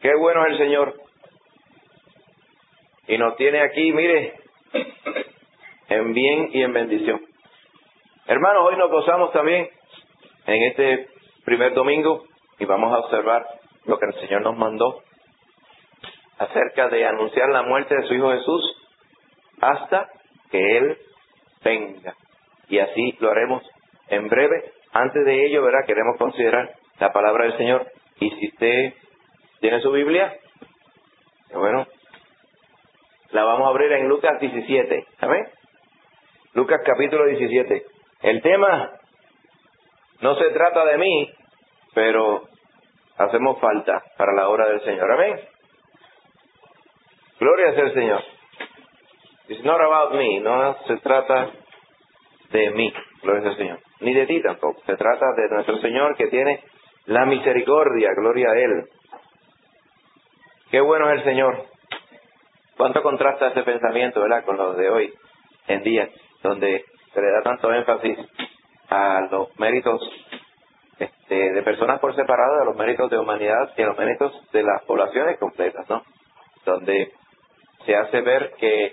Qué bueno es el Señor. Y nos tiene aquí, mire, en bien y en bendición. Hermanos, hoy nos gozamos también en este primer domingo y vamos a observar lo que el Señor nos mandó acerca de anunciar la muerte de su Hijo Jesús hasta que Él venga. Y así lo haremos en breve. Antes de ello, ¿verdad? Queremos considerar la palabra del Señor. Y si usted tiene su Biblia, bueno, la vamos a abrir en Lucas 17. ¿Amén? Lucas capítulo 17. El tema no se trata de mí, pero hacemos falta para la obra del Señor. Amén. Gloria sea al Señor. It's not about me. No se trata de mí. Gloria sea al Señor. Ni de ti tampoco. Se trata de nuestro Señor que tiene la misericordia. Gloria a Él. Qué bueno es el Señor. ¿Cuánto contrasta este pensamiento, verdad, con los de hoy en día, donde se le da tanto énfasis a los méritos de personas por separado, a los méritos de humanidad y a los méritos de las poblaciones completas, ¿no? Donde se hace ver que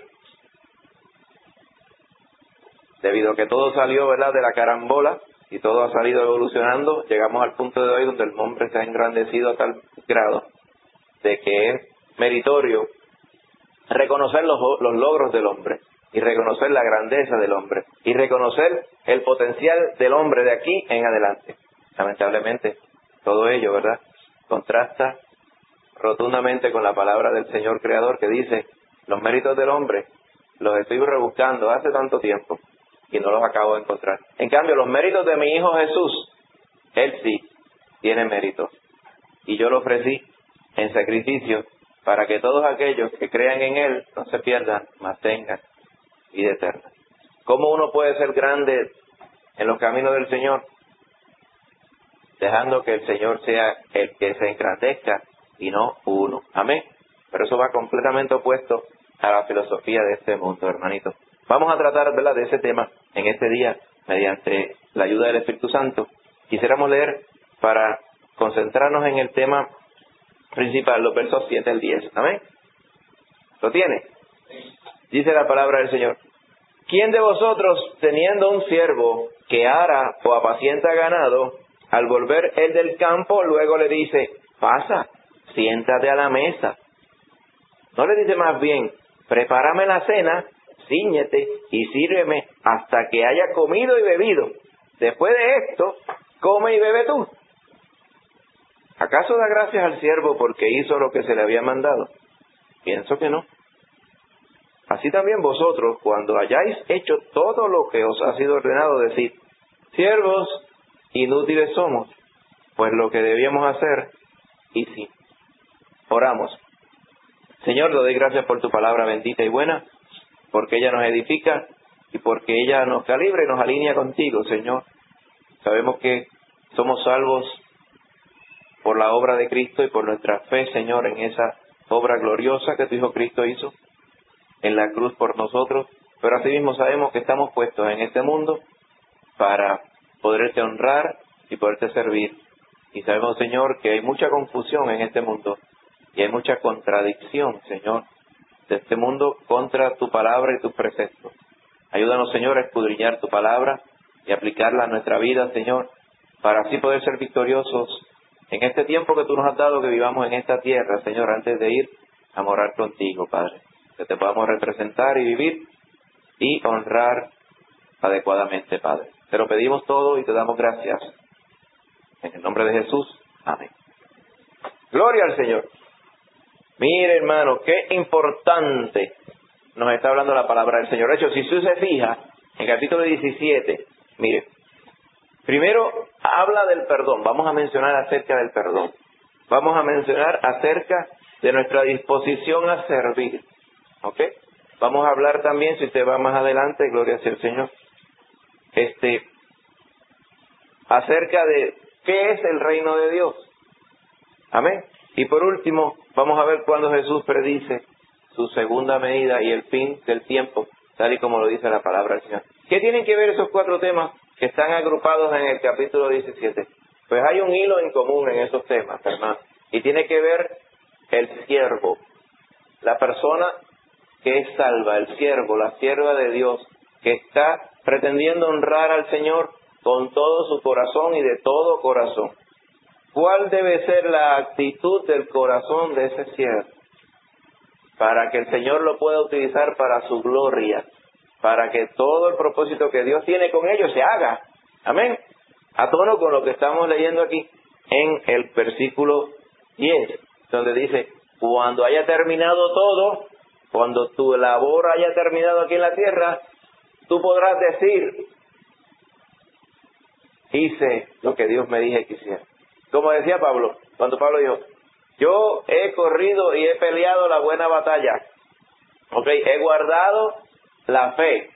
debido a que todo salió, ¿verdad?, de la carambola y todo ha salido evolucionando, llegamos al punto de hoy donde el hombre se ha engrandecido a tal grado de que es meritorio reconocer los logros del hombre y reconocer la grandeza del hombre y reconocer el potencial del hombre de aquí en adelante. Lamentablemente, todo ello, ¿verdad?, contrasta rotundamente con la palabra del Señor Creador que dice: los méritos del hombre los estoy rebuscando hace tanto tiempo y no los acabo de encontrar. En cambio, los méritos de mi Hijo Jesús, Él sí tiene méritos. Y yo lo ofrecí en sacrificio para que todos aquellos que crean en Él no se pierdan, mas tengan vida eterna. ¿Cómo uno puede ser grande en los caminos del Señor? Dejando que el Señor sea el que se engrandezca y no uno. Amén. Pero eso va completamente opuesto a la filosofía de este mundo, hermanito. Vamos a tratar, ¿verdad?, de ese tema en este día mediante la ayuda del Espíritu Santo. Quisiéramos leer para concentrarnos en el tema principal, los versos 7 al 10. Amén. ¿Lo tiene? Dice la palabra del Señor: ¿quién de vosotros, teniendo un siervo que ara o apacienta ganado, al volver él del campo, luego le dice: pasa, siéntate a la mesa? ¿No le dice más bien: prepárame la cena, cíñete y sírveme hasta que haya comido y bebido? Después de esto, come y bebe tú. ¿Acaso da gracias al siervo porque hizo lo que se le había mandado? Pienso que no. Así también vosotros, cuando hayáis hecho todo lo que os ha sido ordenado, decid: siervos inútiles somos, pues lo que debíamos hacer hicimos. Oramos. Señor, te doy gracias por tu palabra bendita y buena, porque ella nos edifica y porque ella nos calibra y nos alinea contigo, Señor. Sabemos que somos salvos por la obra de Cristo y por nuestra fe, Señor, en esa obra gloriosa que tu Hijo Cristo hizo en la cruz por nosotros. Pero asimismo sabemos que estamos puestos en este mundo para poderte honrar y poderte servir. Y sabemos, Señor, que hay mucha confusión en este mundo y hay mucha contradicción, Señor, de este mundo contra tu palabra y tus preceptos. Ayúdanos, Señor, a escudriñar tu palabra y aplicarla a nuestra vida, Señor, para así poder ser victoriosos en este tiempo que tú nos has dado, que vivamos en esta tierra, Señor, antes de ir a morar contigo, Padre. Que te podamos representar y vivir y honrar adecuadamente, Padre. Te lo pedimos todo y te damos gracias. En el nombre de Jesús. Amén. Gloria al Señor. Mire, hermano, qué importante nos está hablando la palabra del Señor. De hecho, si usted se fija, en capítulo 17, mire, primero habla del perdón. Vamos a mencionar acerca del perdón. Vamos a mencionar acerca de nuestra disposición a servir. ¿Ok? Vamos a hablar también, si usted va más adelante, gloria sea el Señor, acerca de qué es el reino de Dios. Amén. Y por último, vamos a ver cuando Jesús predice su segunda venida y el fin del tiempo, tal y como lo dice la palabra del Señor. ¿Qué tienen que ver esos cuatro temas que están agrupados en el capítulo 17? Pues hay un hilo en común en esos temas, hermano. Y tiene que ver el siervo, la persona que es salva, el siervo, la sierva de Dios, que está pretendiendo honrar al Señor con todo su corazón y de todo corazón. ¿Cuál debe ser la actitud del corazón de ese siervo? Para que el Señor lo pueda utilizar para su gloria, para que todo el propósito que Dios tiene con ellos se haga. Amén. A tono con lo que estamos leyendo aquí en el versículo 10, donde dice, cuando haya terminado todo, cuando tu labor haya terminado aquí en la tierra, tú podrás decir, hice lo que Dios me dije que hiciera. Como decía Pablo, cuando Pablo dijo, yo he corrido y he peleado la buena batalla. He guardado la fe.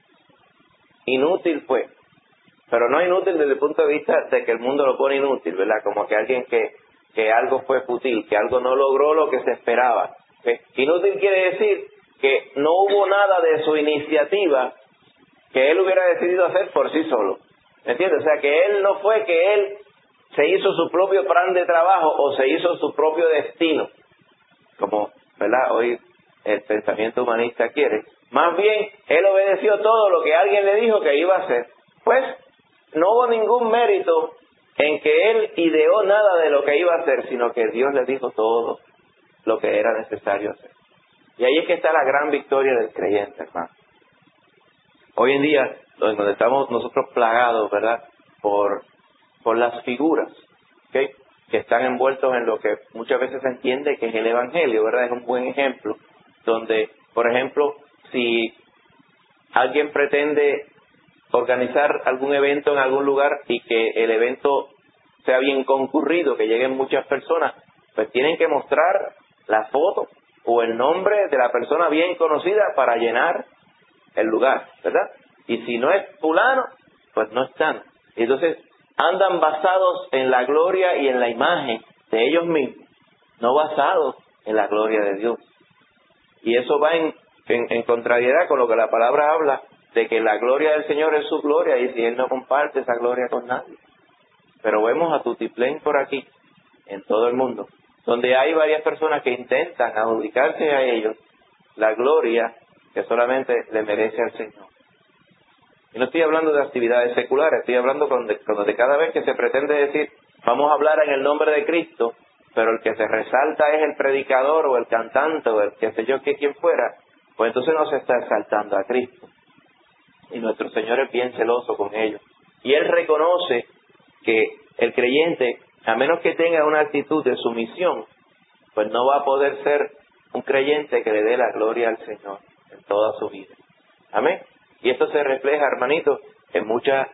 Inútil fue. Pero no inútil desde el punto de vista de que el mundo lo pone inútil, ¿verdad? Como que alguien que algo fue fútil, que algo no logró lo que se esperaba. Inútil quiere decir que no hubo nada de su iniciativa que él hubiera decidido hacer por sí solo. ¿Me entiendes? O sea, que él no fue que él se hizo su propio plan de trabajo o se hizo su propio destino, como, ¿verdad?, hoy el pensamiento humanista quiere. Más bien, él obedeció todo lo que alguien le dijo que iba a hacer. Pues, no hubo ningún mérito en que él ideó nada de lo que iba a hacer, sino que Dios le dijo todo lo que era necesario hacer. Y ahí es que está la gran victoria del creyente, hermano. Hoy en día, donde estamos nosotros plagados, ¿verdad?, por las figuras, ¿okay?, que están envueltos en lo que muchas veces se entiende que es el Evangelio, ¿verdad? Es un buen ejemplo, donde, por ejemplo, si alguien pretende organizar algún evento en algún lugar y que el evento sea bien concurrido, que lleguen muchas personas, pues tienen que mostrar la foto o el nombre de la persona bien conocida para llenar el lugar, ¿verdad? Y si no es fulano, pues no están. Entonces andan basados en la gloria y en la imagen de ellos mismos, no basados en la gloria de Dios. Y eso va en contrariedad con lo que la palabra habla, de que la gloria del Señor es su gloria, y si Él no comparte esa gloria con nadie. Pero vemos a tutiplén por aquí, en todo el mundo, donde hay varias personas que intentan adjudicarse a ellos la gloria que solamente le merece al Señor. Y no estoy hablando de actividades seculares, estoy hablando cuando de cada vez que se pretende decir, vamos a hablar en el nombre de Cristo, pero el que se resalta es el predicador o el cantante o el que sé yo que quien fuera, pues entonces no se está exaltando a Cristo. Y nuestro Señor es bien celoso con ellos. Y Él reconoce que el creyente, a menos que tenga una actitud de sumisión, pues no va a poder ser un creyente que le dé la gloria al Señor en toda su vida. Amén. Y esto se refleja, hermanito, en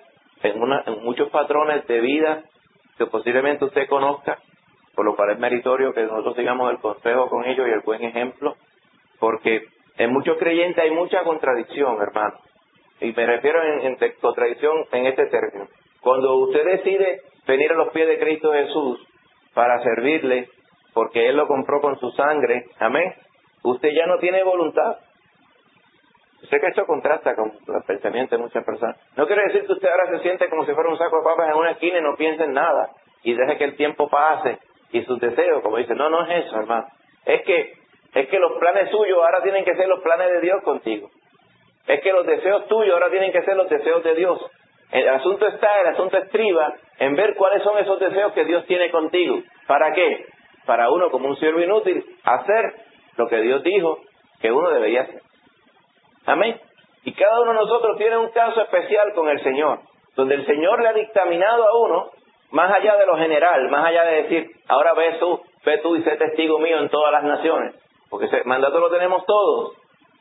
muchos patrones de vida que posiblemente usted conozca, por lo cual es meritorio que nosotros sigamos el consejo con ellos y el buen ejemplo, porque en muchos creyentes hay mucha contradicción, hermano. Y me refiero en contradicción en este término. Cuando usted decide venir a los pies de Cristo Jesús para servirle, porque Él lo compró con su sangre, amén, usted ya no tiene voluntad. Sé que esto contrasta con el pensamiento de muchas personas. No quiere decir que usted ahora se siente como si fuera un saco de papas en una esquina y no piense en nada y deje que el tiempo pase y sus deseos, como dice, no es eso, hermano. Es que los planes suyos ahora tienen que ser los planes de Dios contigo. Es que los deseos tuyos ahora tienen que ser los deseos de Diel asunto estriba en ver cuáles son esos deseos que Dios tiene contigo. ¿Para qué? Para uno, como un siervo inútil, hacer lo que Dios dijo que uno debería hacer. Amén. Y cada uno de nosotros tiene un caso especial con el Señor, donde el Señor le ha dictaminado a uno, más allá de lo general, más allá de decir, ahora ve tú y sé testigo mío en todas las naciones, porque ese mandato lo tenemos todos.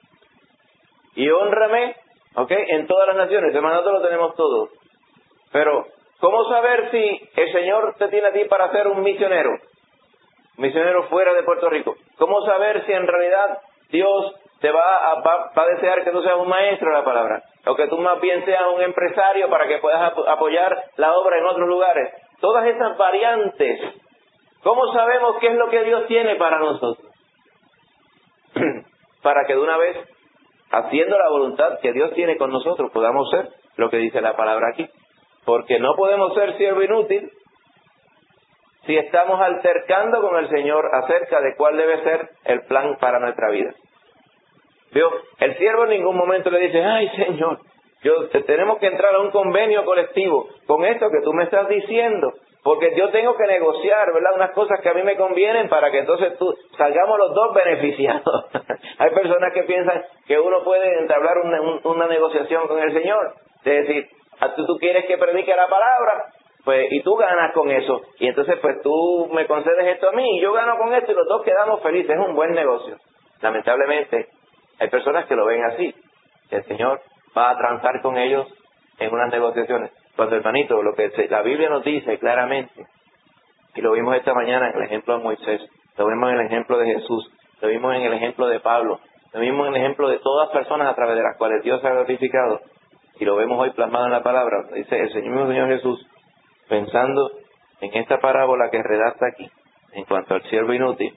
Y hónrame, en todas las naciones, ese mandato lo tenemos todos. Pero, ¿cómo saber si el Señor te tiene a ti para ser un misionero fuera de Puerto Rico? ¿Cómo saber si en realidad Dios te va a desear que tú seas un maestro de la palabra? O que tú más bien seas un empresario para que puedas apoyar la obra en otros lugares. Todas esas variantes, ¿cómo sabemos qué es lo que Dios tiene para nosotros? Para que de una vez, haciendo la voluntad que Dios tiene con nosotros, podamos ser lo que dice la palabra aquí. Porque no podemos ser siervo inútil si estamos altercando con el Señor acerca de cuál debe ser el plan para nuestra vida. ¿Vio? El siervo en ningún momento le dice, ay Señor, tenemos que entrar a un convenio colectivo con esto que tú me estás diciendo, porque yo tengo que negociar, ¿verdad? Unas cosas que a mí me convienen para que entonces salgamos los dos beneficiados. Hay personas que piensan que uno puede entablar una negociación con el Señor. Es decir, tú quieres que predique la palabra, pues, y tú ganas con eso. Y entonces, pues, tú me concedes esto a mí, y yo gano con esto, y los dos quedamos felices. Es un buen negocio. Lamentablemente, hay personas que lo ven así. El Señor va a transar con ellos en unas negociaciones. Cuando, hermanito, lo que la Biblia nos dice claramente, y lo vimos esta mañana en el ejemplo de Moisés, lo vimos en el ejemplo de Jesús, lo vimos en el ejemplo de Pablo, lo vimos en el ejemplo de todas personas a través de las cuales Dios ha glorificado, y lo vemos hoy plasmado en la palabra. Dice el Señor Jesús, pensando en esta parábola que redacta aquí, en cuanto al siervo inútil,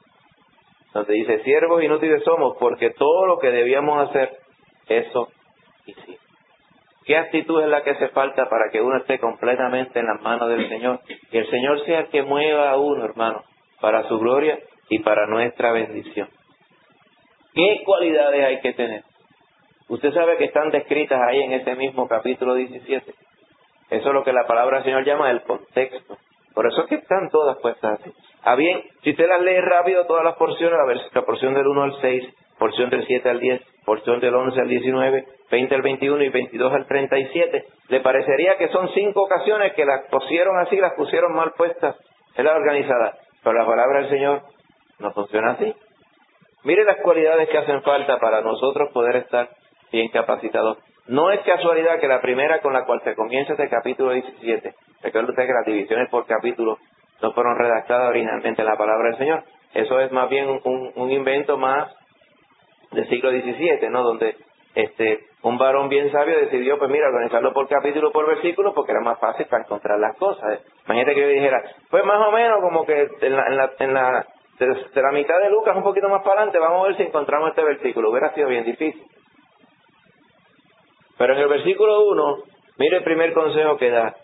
donde dice, siervos inútiles somos, porque todo lo que debíamos hacer, eso hicimos. ¿Qué actitud es la que hace falta para que uno esté completamente en las manos del Señor? Que el Señor sea el que mueva a uno, hermano, para su gloria y para nuestra bendición. ¿Qué cualidades hay que tener? Usted sabe que están descritas ahí en ese mismo capítulo 17. Eso es lo que la palabra del Señor llama el contexto. Por eso es que están todas puestas así. Bien, si usted las lee rápido, todas las porciones, la porción del 1 al 6, porción del 7 al 10, porción del 11 al 19, 20 al 21 y 22 al 37, le parecería que son 5 ocasiones que las pusieron así, las pusieron mal puestas en la organizada. Pero la palabra del Señor no funciona así. Mire las cualidades que hacen falta para nosotros poder estar bien capacitados. No es casualidad que la primera con la cual se comienza este capítulo 17, recuerde usted que las divisiones por capítulo no fueron redactadas originalmente en la palabra del Señor. Eso es más bien un invento más del siglo XVII, ¿no? Donde un varón bien sabio decidió, pues mira, organizarlo por capítulo, por versículo, porque era más fácil para encontrar las cosas. Imagínate que yo dijera, pues más o menos como que de la mitad de Lucas un poquito más para adelante, vamos a ver si encontramos este versículo. Hubiera sido bien difícil. Pero en el versículo 1, mire el primer consejo que da.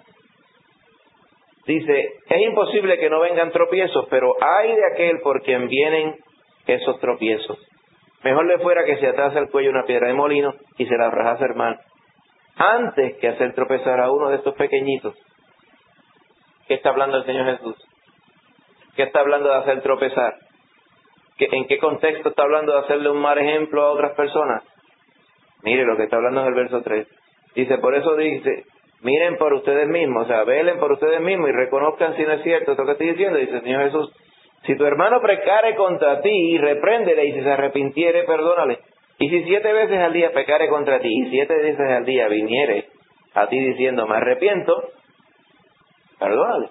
Dice, es imposible que no vengan tropiezos, pero ay de aquel por quien vienen esos tropiezos. Mejor le fuera que se atase al cuello una piedra de molino y se la arrojase hermano, antes que hacer tropezar a uno de estos pequeñitos. ¿Qué está hablando el Señor Jesús? ¿Qué está hablando de hacer tropezar? ¿En qué contexto está hablando de hacerle un mal ejemplo a otras personas? Mire lo que está hablando en el verso 3. Dice, por eso dice, miren por ustedes mismos, o sea, velen por ustedes mismos y reconozcan si no es cierto esto que estoy diciendo. Dice el Señor Jesús, si tu hermano pecare contra ti, repréndele, y si se arrepintiere, perdónale. Y si 7 veces al día pecare contra ti, y 7 veces al día viniere a ti diciendo, me arrepiento, perdónale.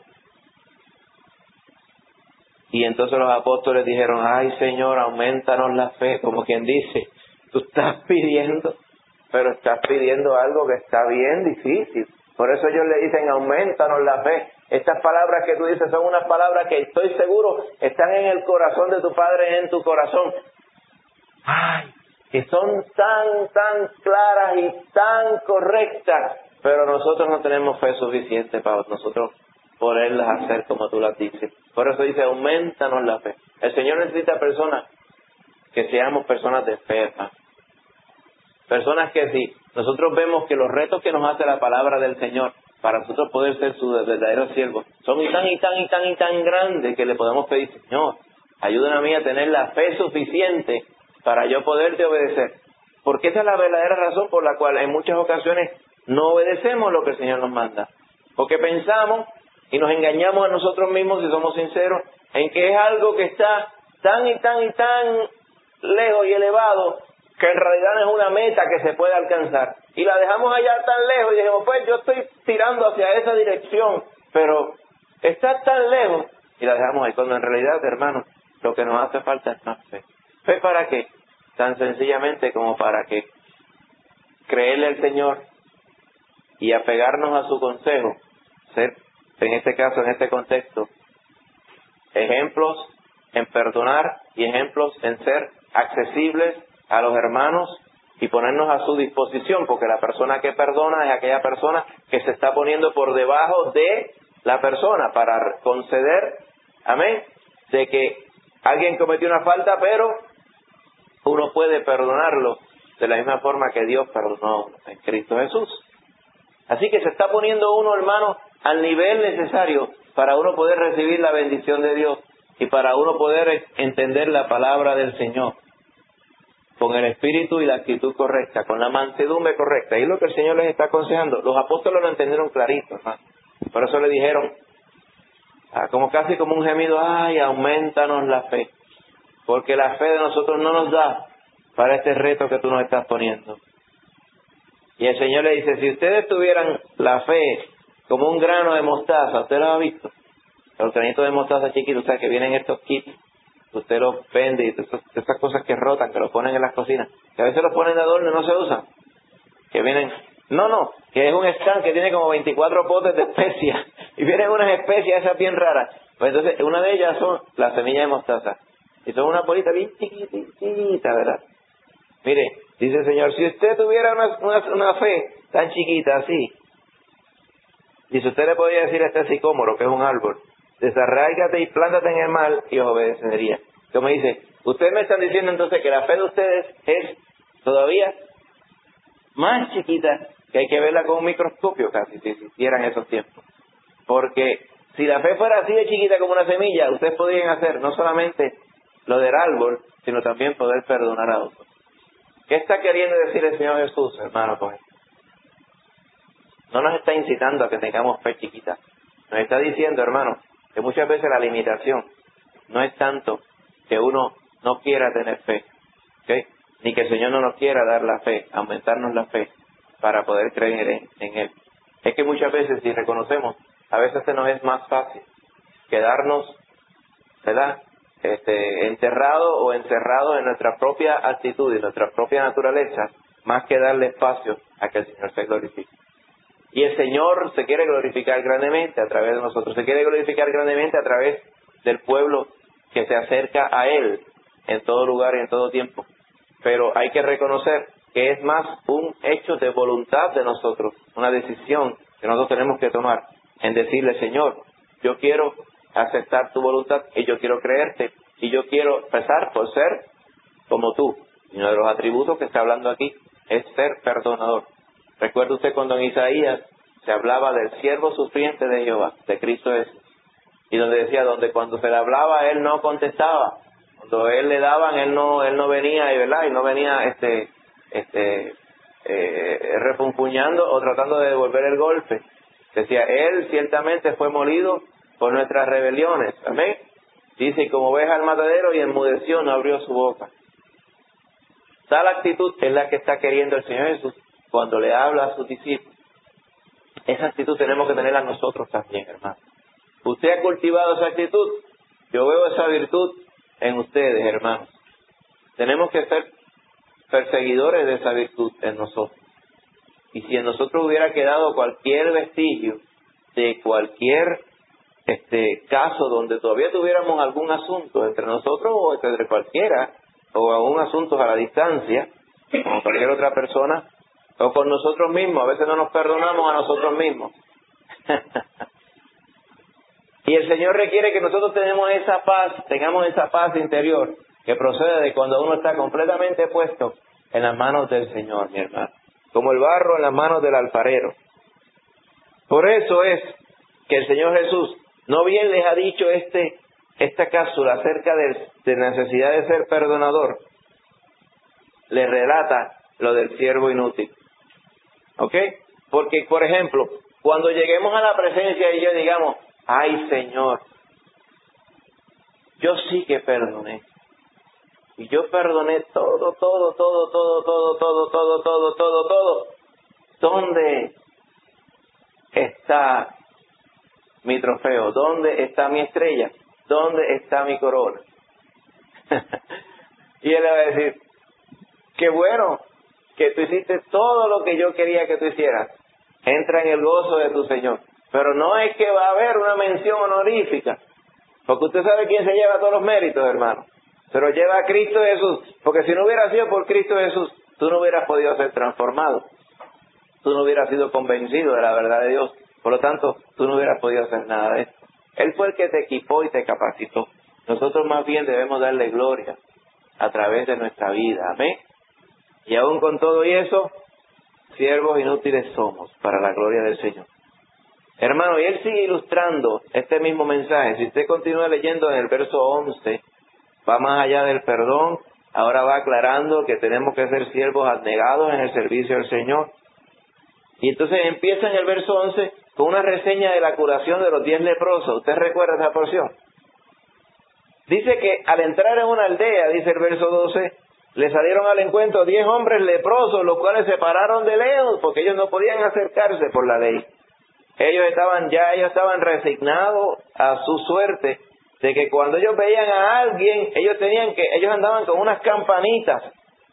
Y entonces los apóstoles dijeron, ay Señor, aumentanos la fe, como quien dice, tú estás pidiendo, pero estás pidiendo algo que está bien difícil. Por eso ellos le dicen, aumentanos la fe. Estas palabras que tú dices son unas palabras que estoy seguro están en el corazón de tu Padre, en tu corazón. Ay, que son tan claras y tan correctas, pero nosotros no tenemos fe suficiente para nosotros poderlas hacer como tú las dices. Por eso dice, aumentanos la fe. El Señor necesita personas que seamos personas de fe, hermano. Personas que si nosotros vemos que los retos que nos hace la palabra del Señor para nosotros poder ser sus verdaderos siervos son tan grandes que le podemos pedir, Señor, ayúdame a mí a tener la fe suficiente para yo poderte obedecer. Porque esa es la verdadera razón por la cual en muchas ocasiones no obedecemos lo que el Señor nos manda. Porque pensamos y nos engañamos a nosotros mismos, si somos sinceros, en que es algo que está tan lejos y elevado que en realidad no es una meta que se puede alcanzar. Y la dejamos allá tan lejos y dijimos, pues yo estoy tirando hacia esa dirección, pero está tan lejos y la dejamos ahí. Cuando en realidad, hermanos, lo que nos hace falta es más fe. ¿Fe para qué? Tan sencillamente como para que creerle al Señor y apegarnos a su consejo, ser, en este caso, en este contexto, ejemplos en perdonar y ejemplos en ser accesibles a los hermanos y ponernos a su disposición, porque la persona que perdona es aquella persona que se está poniendo por debajo de la persona para conceder, amén, de que alguien cometió una falta, pero uno puede perdonarlo de la misma forma que Dios perdonó en Cristo Jesús. Así que se está poniendo uno, hermano, al nivel necesario para uno poder recibir la bendición de Dios y para uno poder entender la palabra del Señor con el espíritu y la actitud correcta, con la mansedumbre correcta. Y es lo que el Señor les está aconsejando. Los apóstoles lo entendieron clarito, hermano. Por eso le dijeron, como casi como un gemido, ay, aumentanos la fe, porque la fe de nosotros no nos da para este reto que tú nos estás poniendo. Y el Señor le dice, si ustedes tuvieran la fe como un grano de mostaza, ¿usted lo ha visto? Los granitos de mostaza chiquitos, o sea, que vienen estos kits, usted los vende y esas cosas que rotan, que los ponen en las cocinas, que a veces los ponen de adorno y no se usan, que vienen, que es un stand que tiene como 24 potes de especias, y vienen unas especias esas bien raras. Pues entonces, una de ellas son las semillas de mostaza, y son una bolita bien chiquitita, ¿verdad? Mire, dice el Señor, si usted tuviera una fe tan chiquita así, dice, usted le podría decir a este sicómoro, que es un árbol, desarráigate y plántate en el mar y os obedecería. Como dice, ustedes me están diciendo entonces que la fe de ustedes es todavía más chiquita, que hay que verla con un microscopio casi, si existieran esos tiempos. Porque si la fe fuera así de chiquita como una semilla, ustedes podrían hacer no solamente lo del árbol, sino también poder perdonar a otros. ¿Qué está queriendo decir el Señor Jesús, hermano? Pues no nos está incitando a que tengamos fe chiquita. Nos está diciendo, hermano, que muchas veces la limitación no es tanto que uno no quiera tener fe, ¿okay? Ni que el Señor no nos quiera dar la fe, aumentarnos la fe para poder creer en Él. Es que muchas veces, si reconocemos, a veces se nos es más fácil quedarnos, ¿verdad?, enterrados o encerrados en nuestra propia actitud y nuestra propia naturaleza, más que darle espacio a que el Señor se glorifique. Y el Señor se quiere glorificar grandemente a través de nosotros, se quiere glorificar grandemente a través del pueblo que se acerca a Él en todo lugar y en todo tiempo. Pero hay que reconocer que es más un hecho de voluntad de nosotros, una decisión que nosotros tenemos que tomar en decirle, Señor, yo quiero aceptar tu voluntad y yo quiero creerte y yo quiero empezar por ser como tú. Y uno de los atributos que está hablando aquí es ser perdonador. Recuerda usted cuando en Isaías se hablaba del siervo sufriente de Jehová, de Cristo Jesús, y donde decía, donde cuando se le hablaba él no contestaba, cuando él le daban él no venía, ¿verdad? Y no venía refunfuñando o tratando de devolver el golpe. Decía, él ciertamente fue molido por nuestras rebeliones, amén. Dice, como oveja al matadero y enmudeció, no abrió su boca. Tal actitud es la que está queriendo el Señor Jesús cuando le habla a sus discípulos. Esa actitud tenemos que tenerla nosotros también, hermano. Usted ha cultivado esa actitud, yo veo esa virtud en ustedes, hermanos. Tenemos que ser perseguidores de esa virtud en nosotros. Y si en nosotros hubiera quedado cualquier vestigio de cualquier caso donde todavía tuviéramos algún asunto entre nosotros o entre cualquiera, o algún asunto a la distancia, como cualquier otra persona, o con nosotros mismos, a veces no nos perdonamos a nosotros mismos. Y el Señor requiere que nosotros tengamos esa paz interior que procede de cuando uno está completamente puesto en las manos del Señor, mi hermano, como el barro en las manos del alfarero. Por eso es que el Señor Jesús no bien les ha dicho esta cápsula acerca de la necesidad de ser perdonador, le relata lo del siervo inútil. ¿Ok? Porque, por ejemplo, cuando lleguemos a la presencia y yo digamos, ay Señor, yo sí que perdoné. Y yo perdoné todo. ¿Dónde está mi trofeo? ¿Dónde está mi estrella? ¿Dónde está mi corona? Y él le va a decir, qué bueno que tú hiciste todo lo que yo quería que tú hicieras. Entra en el gozo de tu Señor. Pero no es que va a haber una mención honorífica, porque usted sabe quién se lleva todos los méritos, hermano. Se los lleva a Cristo Jesús. Porque si no hubiera sido por Cristo Jesús, tú no hubieras podido ser transformado. Tú no hubieras sido convencido de la verdad de Dios. Por lo tanto, tú no hubieras podido hacer nada de esto. Él fue el que te equipó y te capacitó. Nosotros más bien debemos darle gloria a través de nuestra vida. Amén. Y aún con todo y eso, siervos inútiles somos para la gloria del Señor. Hermano, y él sigue ilustrando este mismo mensaje. Si usted continúa leyendo en el verso 11, va más allá del perdón. Ahora va aclarando que tenemos que ser siervos abnegados en el servicio del Señor. Y entonces empieza en el verso 11 con una reseña de la curación de los 10 leprosos. ¿Usted recuerda esa porción? Dice que al entrar en una aldea, dice el verso 12, le salieron al encuentro 10 hombres leprosos, los cuales se pararon de lejos, porque ellos no podían acercarse por la ley. Ellos estaban resignados a su suerte, de que cuando ellos veían a alguien, ellos andaban con unas campanitas,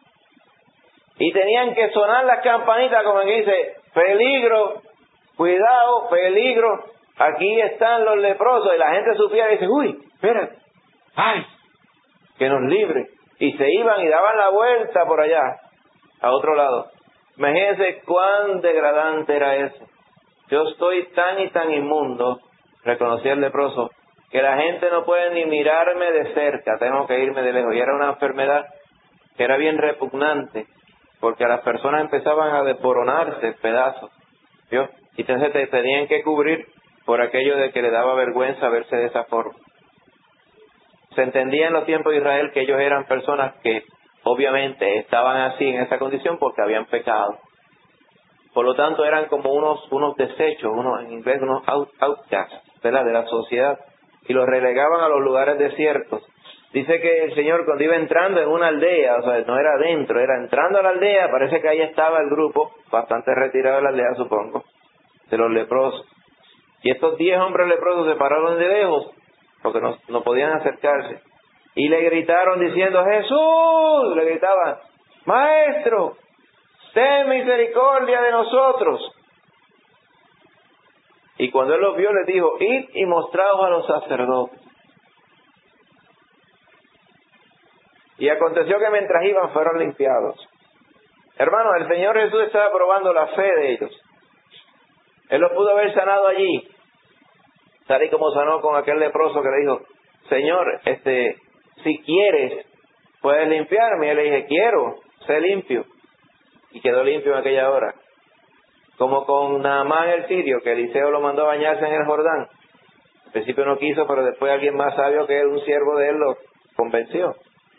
y tenían que sonar las campanitas como que dice, peligro, cuidado, peligro, aquí están los leprosos, y la gente supiera y dice, uy, espérate, ay, que nos libre. Y se iban y daban la vuelta por allá, a otro lado. Imagínense cuán degradante era eso. Yo estoy tan y tan inmundo, reconocía el leproso, que la gente no puede ni mirarme de cerca, tengo que irme de lejos. Y era una enfermedad que era bien repugnante, porque las personas empezaban a desboronarse en pedazos, ¿vio? Y entonces te tenían que cubrir por aquello de que le daba vergüenza verse de esa forma. Se entendía en los tiempos de Israel que ellos eran personas que obviamente estaban así en esa condición porque habían pecado. Por lo tanto eran como unos desechos, en inglés unos outcasts, ¿verdad?, de la sociedad, y los relegaban a los lugares desiertos. Dice que el Señor cuando iba entrando en una aldea, o sea, no era adentro, era entrando a la aldea, parece que ahí estaba el grupo, bastante retirado de la aldea supongo, de los leprosos. Y estos 10 hombres leprosos se pararon de lejos, porque no podían acercarse, y le gritaron diciendo, Jesús, le gritaban, Maestro, ten misericordia de nosotros. Y cuando él los vio, les dijo, id y mostraos a los sacerdotes. Y aconteció que mientras iban fueron limpiados. Hermano, el Señor Jesús estaba probando la fe de ellos. Él los pudo haber sanado allí, tal y como sanó con aquel leproso que le dijo, Señor, si quieres, puedes limpiarme. Y él le dije, quiero, sé limpio. Y quedó limpio en aquella hora. Como con Naamán el sirio, que Eliseo lo mandó a bañarse en el Jordán. Al principio no quiso, pero después alguien más sabio que él, un siervo de él, lo convenció.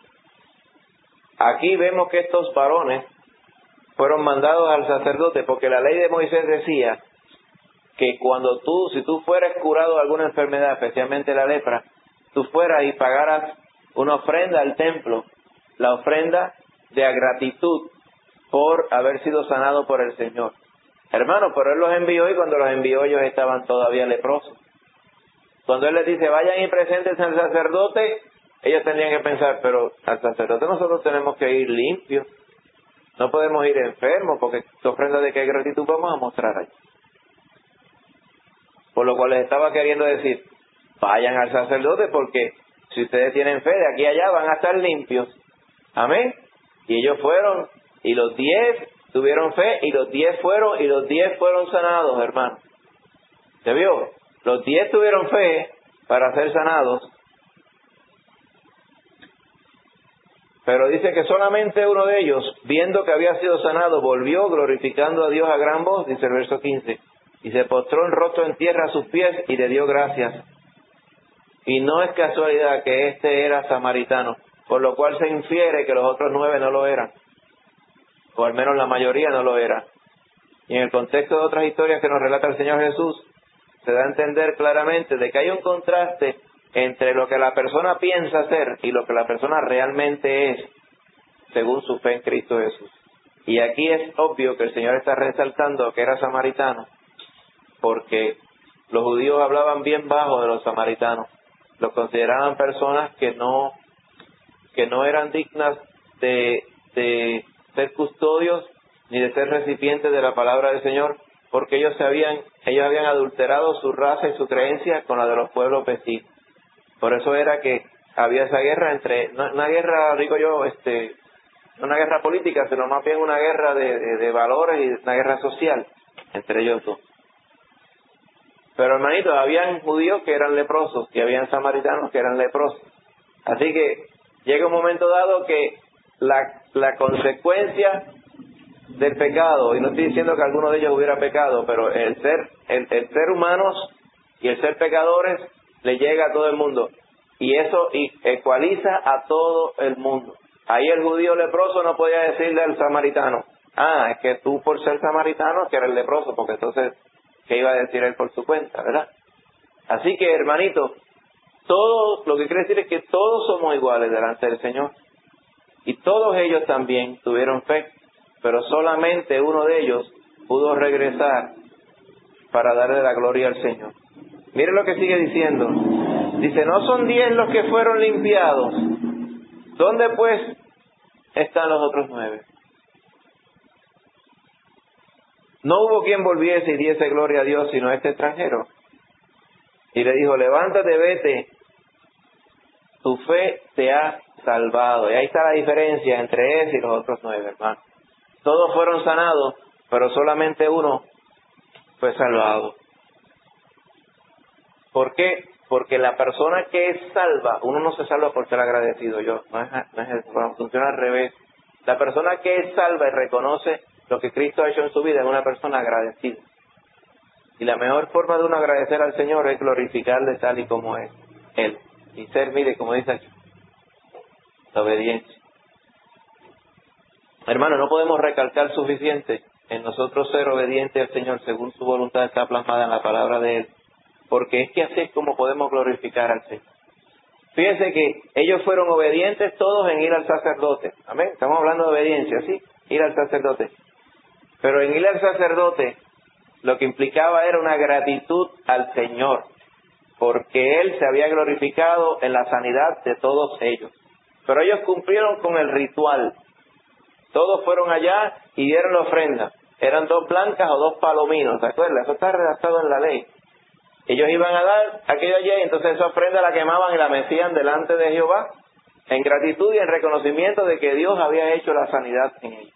Aquí vemos que estos varones fueron mandados al sacerdote, porque la ley de Moisés decía que si tú fueras curado de alguna enfermedad, especialmente la lepra, tú fueras y pagaras una ofrenda al templo, la ofrenda de gratitud por haber sido sanado por el Señor. Hermano, pero Él los envió, y cuando los envió ellos estaban todavía leprosos. Cuando Él les dice, vayan y preséntense al sacerdote, ellos tendrían que pensar, pero al sacerdote nosotros tenemos que ir limpios. No podemos ir enfermos, porque ofrenda de qué gratitud vamos a mostrar ahí. Por lo cual les estaba queriendo decir, vayan al sacerdote, porque si ustedes tienen fe, de aquí a allá van a estar limpios. Amén. Y ellos fueron, y los 10 tuvieron fe, y los 10 fueron sanados, hermano. ¿Se vio? Los 10 tuvieron fe para ser sanados, pero dice que solamente uno de ellos, viendo que había sido sanado, volvió glorificando a Dios a gran voz, dice el verso 15, y se postró en rostro en tierra a sus pies y le dio gracias. Y no es casualidad que este era samaritano, por lo cual se infiere que los otros 9 no lo eran, o al menos la mayoría no lo era. Y en el contexto de otras historias que nos relata el Señor Jesús, se da a entender claramente de que hay un contraste entre lo que la persona piensa ser y lo que la persona realmente es, según su fe en Cristo Jesús. Y aquí es obvio que el Señor está resaltando que era samaritano, porque los judíos hablaban bien bajo de los samaritanos. Los consideraban personas que no eran dignas de ser custodios ni de ser recipientes de la palabra del Señor, porque ellos habían adulterado su raza y su creencia con la de los pueblos vecinos. Por eso era que había esa guerra no una guerra, digo yo, no una guerra política, sino más bien una guerra de valores y una guerra social entre ellos dos. Pero hermanitos, habían judíos que eran leprosos y habían samaritanos que eran leprosos. Así que llega un momento dado que la consecuencia del pecado, y no estoy diciendo que alguno de ellos hubiera pecado, pero el ser humanos y el ser pecadores le llega a todo el mundo. Y eso ecualiza a todo el mundo. Ahí el judío leproso no podía decirle al samaritano, es que tú por ser samaritano que eres leproso, porque entonces, ¿qué iba a decir él por su cuenta, verdad? Así que, hermanito, todo lo que quiere decir es que todos somos iguales delante del Señor. Y todos ellos también tuvieron fe, pero solamente uno de ellos pudo regresar para darle la gloria al Señor. Mire lo que sigue diciendo. Dice, ¿no son 10 los que fueron limpiados? ¿Dónde pues están los otros 9? No hubo quien volviese y diese gloria a Dios sino este extranjero. Y le dijo, levántate, vete, tu fe te ha salvado. Y ahí está la diferencia entre ese y los otros 9, hermano. Todos fueron sanados, pero solamente uno fue salvado. ¿Por qué? Porque la persona que es salva, uno no se salva por ser agradecido. No es eso, funciona al revés. La persona que es salva y reconoce lo que Cristo ha hecho en su vida es una persona agradecida. Y la mejor forma de uno agradecer al Señor es glorificarle tal y como es Él. Y ser, mire, como dice aquí, la obediencia. Hermano, no podemos recalcar suficiente en nosotros ser obedientes al Señor según su voluntad está plasmada en la palabra de Él. Porque es que así es como podemos glorificar al Señor. Fíjense que ellos fueron obedientes todos en ir al sacerdote. Amén. Estamos hablando de obediencia, ¿sí? Ir al sacerdote. Pero en ir al sacerdote lo que implicaba era una gratitud al Señor. Porque Él se había glorificado en la sanidad de todos ellos. Pero ellos cumplieron con el ritual. Todos fueron allá y dieron la ofrenda. Eran 2 blancas o 2 palominos, ¿se acuerdan? Eso está redactado en la ley. Ellos iban a dar aquello allí y entonces esa ofrenda la quemaban y la mecían delante de Jehová en gratitud y en reconocimiento de que Dios había hecho la sanidad en ellos.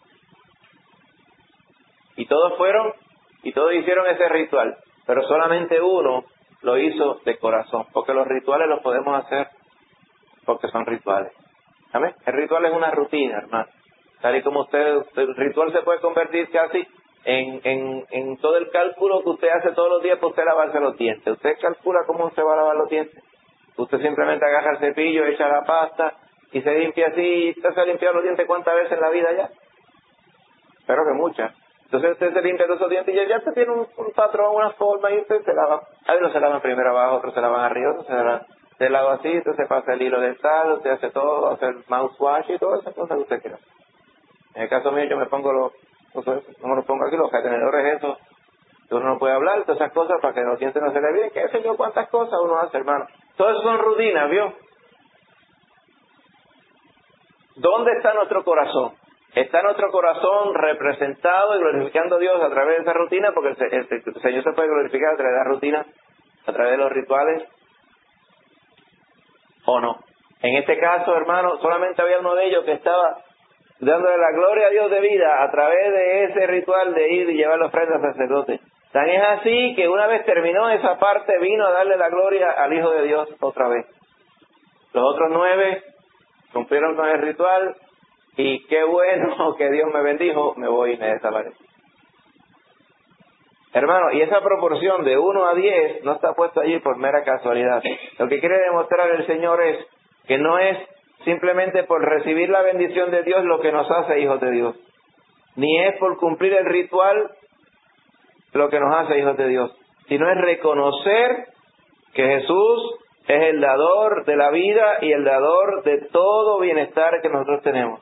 Y todos fueron y todos hicieron ese ritual, pero solamente uno lo hizo de corazón, porque los rituales los podemos hacer porque son rituales. ¿Amén? El ritual es una rutina, hermano. Tal y como el ritual se puede convertir casi en todo el cálculo que usted hace todos los días para usted lavarse los dientes. Usted calcula cómo usted va a lavar los dientes. Usted simplemente agarra el cepillo, echa la pasta y se limpia así. ¿Usted se ha limpiado los dientes cuántas veces en la vida ya? Espero que muchas. Entonces usted se limpia todos esos dientes y ya usted tiene un patrón, una forma y usted se lava. Algunos se lavan primero abajo, otros se lavan arriba, otros se lava así, usted se pasa el hilo dental, usted hace todo, hace el mouthwash y todas esas cosas que usted quiera. En el caso mío yo me pongo no me lo pongo aquí, los retenedores esos, que uno no puede hablar, todas esas cosas para que los dientes no se le olviden, qué sé yo, cuántas cosas uno hace, hermano. Todo eso son rutinas, ¿vio? ¿Dónde está nuestro corazón? Está nuestro corazón representado y glorificando a Dios a través de esa rutina, porque el Señor se puede glorificar a través de la rutina, a través de los rituales, ¿o no? En este caso, hermano, solamente había uno de ellos que estaba dándole la gloria a Dios de vida a través de ese ritual de ir y llevar la ofrenda al sacerdote. Tan es así que una vez terminó esa parte, vino a darle la gloria al Hijo de Dios otra vez. Los otros 9 cumplieron con el ritual y qué bueno que Dios me bendijo, me voy y me desaparecí. Hermano, y esa proporción de 1 a 10 no está puesta allí por mera casualidad. Lo que quiere demostrar el Señor es que no es simplemente por recibir la bendición de Dios lo que nos hace hijos de Dios. Ni es por cumplir el ritual lo que nos hace hijos de Dios. Sino es reconocer que Jesús es el dador de la vida y el dador de todo bienestar que nosotros tenemos.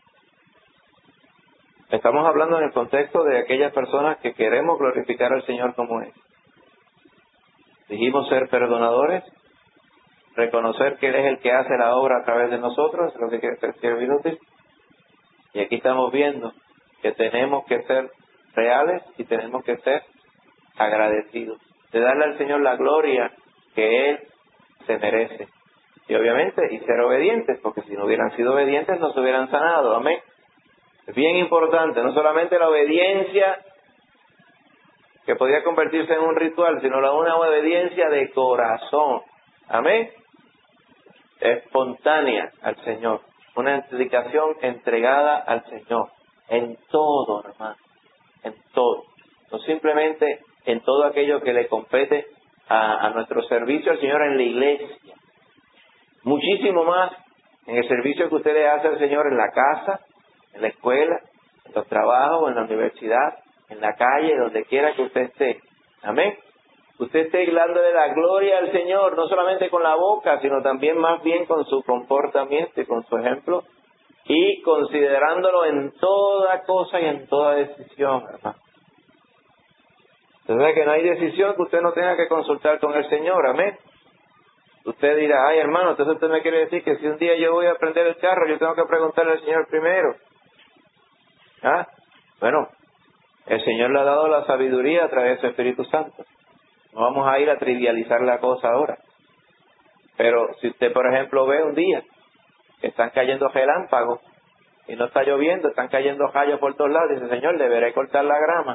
Estamos hablando en el contexto de aquellas personas que queremos glorificar al Señor como es. Dijimos ser perdonadores, reconocer que Él es el que hace la obra a través de nosotros, lo que quiere ser siervo inútil. Y aquí estamos viendo que tenemos que ser reales y tenemos que ser agradecidos, de darle al Señor la gloria que Él se merece. Y obviamente, y ser obedientes, porque si no hubieran sido obedientes no se hubieran sanado. Amén. Es bien importante, no solamente la obediencia que podía convertirse en un ritual, sino una obediencia de corazón. Amén. Espontánea al Señor. Una dedicación entregada al Señor. En todo, hermano. En todo. No simplemente en todo aquello que le compete a nuestro servicio al Señor en la iglesia. Muchísimo más en el servicio que usted le hace al Señor en la casa, en la escuela, en los trabajos, en la universidad, en la calle, donde quiera que usted esté. Amén. Usted esté dándole la gloria al Señor, no solamente con la boca, sino también más bien con su comportamiento y con su ejemplo, y considerándolo en toda cosa y en toda decisión, hermano. Entonces, que no hay decisión que usted no tenga que consultar con el Señor. Amén. Usted dirá, ay hermano, entonces usted me quiere decir que si un día yo voy a prender el carro, yo tengo que preguntarle al Señor primero. ¿Ah? Bueno, el Señor le ha dado la sabiduría a través de su Espíritu Santo. No vamos a ir a trivializar la cosa ahora. Pero si usted, por ejemplo, ve un día que están cayendo relámpagos y no está lloviendo, están cayendo rayos por todos lados, dice, Señor, deberé cortar la grama.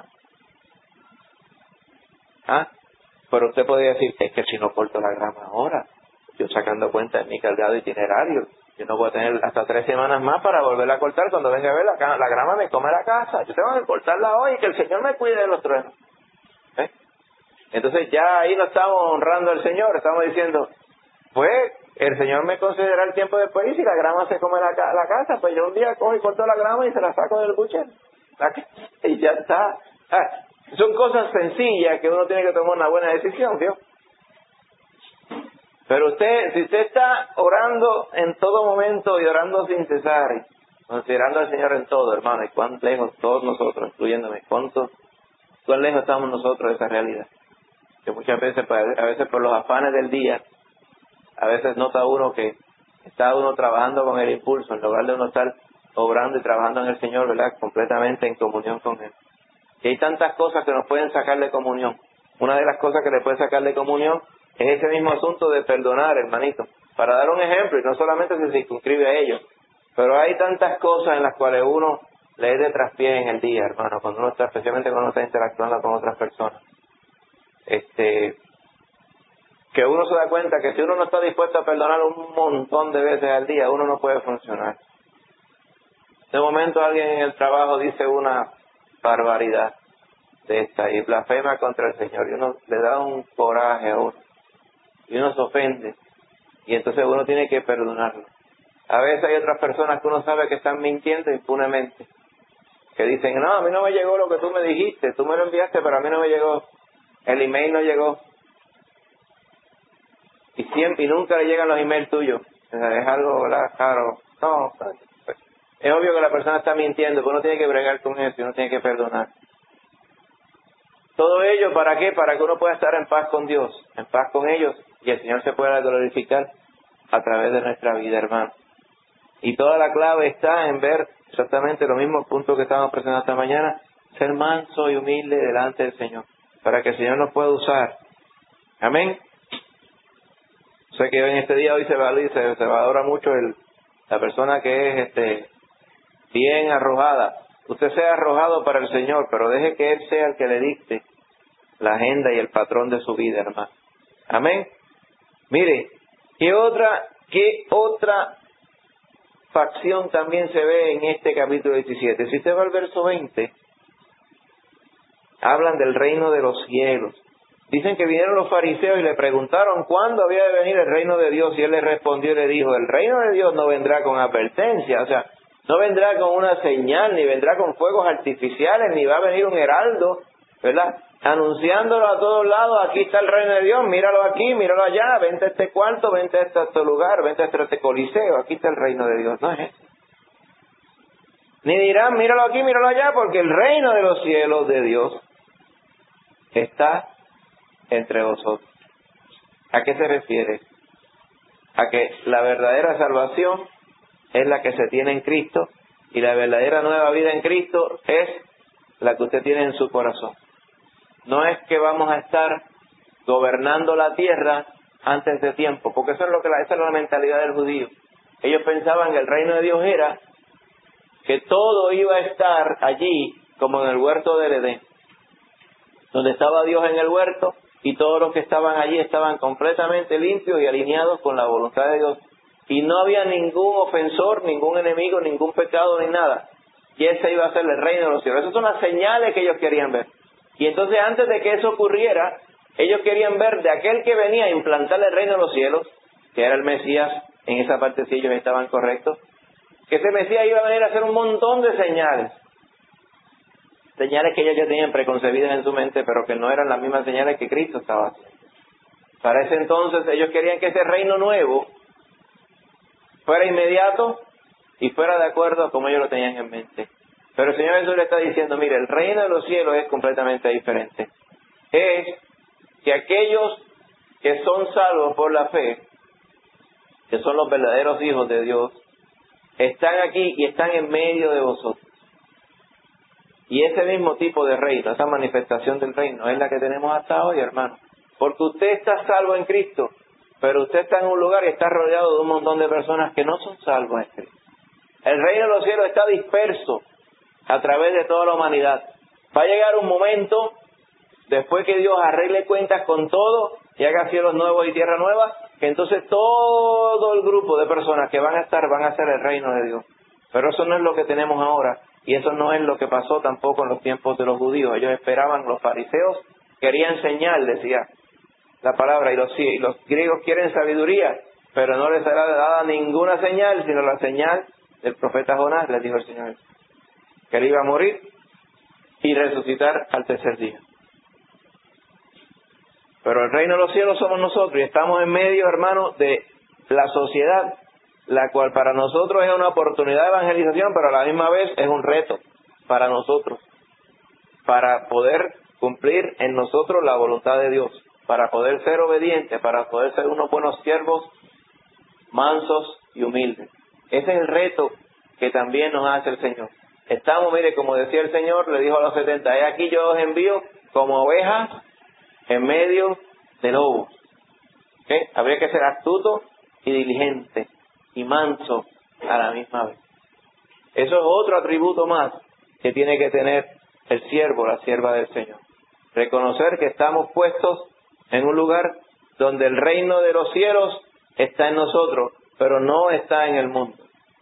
¿Ah? Pero usted podría decir, es que si no corto la grama ahora, yo sacando cuenta de mi cargado itinerario, yo no voy a tener hasta 3 semanas más para volverla a cortar. Cuando venga a ver, la grama me come la casa. Yo tengo que cortarla hoy y que el Señor me cuide de los truenos. ¿Eh? Entonces ya ahí no estamos honrando al Señor, estamos diciendo, pues el Señor me concederá el tiempo después y si la grama se come la casa, pues yo un día cojo y corto la grama y se la saco del buche. Y ya está. Son cosas sencillas que uno tiene que tomar una buena decisión, ¿vio? Pero si usted está orando en todo momento y orando sin cesar, considerando al Señor en todo, hermano, y cuán lejos todos nosotros, incluyéndome, cuán lejos estamos nosotros de esa realidad. Que muchas veces, a veces por los afanes del día, a veces nota uno que está uno trabajando con el impulso, en lugar de uno estar obrando y trabajando en el Señor, ¿verdad? Completamente en comunión con Él. Y hay tantas cosas que nos pueden sacar de comunión. Una de las cosas que le puede sacar de comunión es ese mismo asunto de perdonar, hermanito. Para dar un ejemplo, y no solamente se circunscribe a ello, pero hay tantas cosas en las cuales uno le es de traspié en el día, hermano, cuando uno está, especialmente cuando uno está interactuando con otras personas. Que uno se da cuenta que si uno no está dispuesto a perdonar un montón de veces al día, uno no puede funcionar. De momento alguien en el trabajo dice una barbaridad de esta y blasfema contra el Señor y uno le da un coraje a uno y uno se ofende y entonces uno tiene que perdonarlo. A veces hay otras personas que uno sabe que están mintiendo impunemente, que dicen, no, a mí no me llegó lo que tú me dijiste, tú me lo enviaste pero a mí no me llegó, el email no llegó y nunca le llegan los emails tuyos. O sea, es algo, ¿verdad? Claro, no, pues, es obvio que la persona está mintiendo, pero uno tiene que bregar con eso y uno tiene que perdonar. Todo ello, ¿para qué? Para que uno pueda estar en paz con Dios, en paz con ellos, y el Señor se pueda glorificar a través de nuestra vida, hermano. Y toda la clave está en ver exactamente los mismos puntos que estábamos presentando esta mañana, ser manso y humilde delante del Señor, para que el Señor nos pueda usar. Amén. Sé que en este día hoy se valora mucho la persona que es bien arrojada. Usted sea arrojado para el Señor, pero deje que Él sea el que le dicte la agenda y el patrón de su vida, hermano. Amén. Mire, ¿qué otra facción también se ve en este capítulo 17? Si usted va al verso 20, hablan del reino de los cielos. Dicen que vinieron los fariseos y le preguntaron cuándo había de venir el reino de Dios, y él les respondió y le dijo, el reino de Dios no vendrá con advertencia, o sea, no vendrá con una señal, ni vendrá con fuegos artificiales, ni va a venir un heraldo, ¿verdad? Anunciándolo a todos lados, aquí está el reino de Dios, míralo aquí, míralo allá, vente a este cuarto, vente a este lugar, vente a este coliseo, aquí está el reino de Dios, no es eso. Ni dirán, míralo aquí, míralo allá, porque el reino de los cielos de Dios está entre vosotros. ¿A qué se refiere? A que la verdadera salvación es la que se tiene en Cristo y la verdadera nueva vida en Cristo es la que usted tiene en su corazón. No es que vamos a estar gobernando la tierra antes de tiempo, porque esa es la mentalidad del judío. Ellos pensaban que el reino de Dios era que todo iba a estar allí como en el huerto del Edén. donde estaba Dios en el huerto, y todos los que estaban allí estaban completamente limpios y alineados con la voluntad de Dios. Y no había ningún ofensor, ningún enemigo, ningún pecado, ni nada. Y ese iba a ser el reino de los cielos. Esas son las señales que ellos querían ver. Y entonces, antes de que eso ocurriera, ellos querían ver de aquel que venía a implantar el reino de los cielos, que era el Mesías. En esa parte sí ellos estaban correctos, que ese Mesías iba a venir a hacer un montón de señales. Señales que ellos ya tenían preconcebidas en su mente, pero que no eran las mismas señales que Cristo estaba haciendo. Para ese entonces ellos querían que ese reino nuevo fuera inmediato y fuera de acuerdo a como ellos lo tenían en mente. Pero el Señor Jesús le está diciendo, mire, el reino de los cielos es completamente diferente. Es que aquellos que son salvos por la fe, que son los verdaderos hijos de Dios, están aquí y están en medio de vosotros. Y ese mismo tipo de reino, esa manifestación del reino, es la que tenemos hasta hoy, hermano. Porque usted está salvo en Cristo, pero usted está en un lugar y está rodeado de un montón de personas que no son salvos en Cristo. El reino de los cielos está disperso a través de toda la humanidad. Va a llegar un momento, después que Dios arregle cuentas con todo y haga cielos nuevos y tierra nueva, que entonces todo el grupo de personas que van a ser el reino de Dios. Pero eso no es lo que tenemos ahora, y eso no es lo que pasó tampoco en los tiempos de los judíos. Ellos esperaban, los fariseos querían señal, decía la palabra, y los griegos quieren sabiduría, pero no les será dada ninguna señal, sino la señal del profeta Jonás, les dijo el Señor, que él iba a morir y resucitar al tercer día. Pero el reino de los cielos somos nosotros, y estamos en medio, hermano, de la sociedad, la cual para nosotros es una oportunidad de evangelización, pero a la misma vez es un reto para nosotros, para poder cumplir en nosotros la voluntad de Dios, para poder ser obedientes, para poder ser unos buenos siervos, mansos y humildes. Ese es el reto que también nos hace el Señor. Estamos, mire, como decía el Señor, le dijo a los 70, he aquí yo os envío como ovejas en medio de lobos. ¿Okay? Habría que ser astuto y diligente y manso a la misma vez. Eso es otro atributo más que tiene que tener el siervo, la sierva del Señor. Reconocer que estamos puestos en un lugar donde el reino de los cielos está en nosotros, pero no está en el mundo.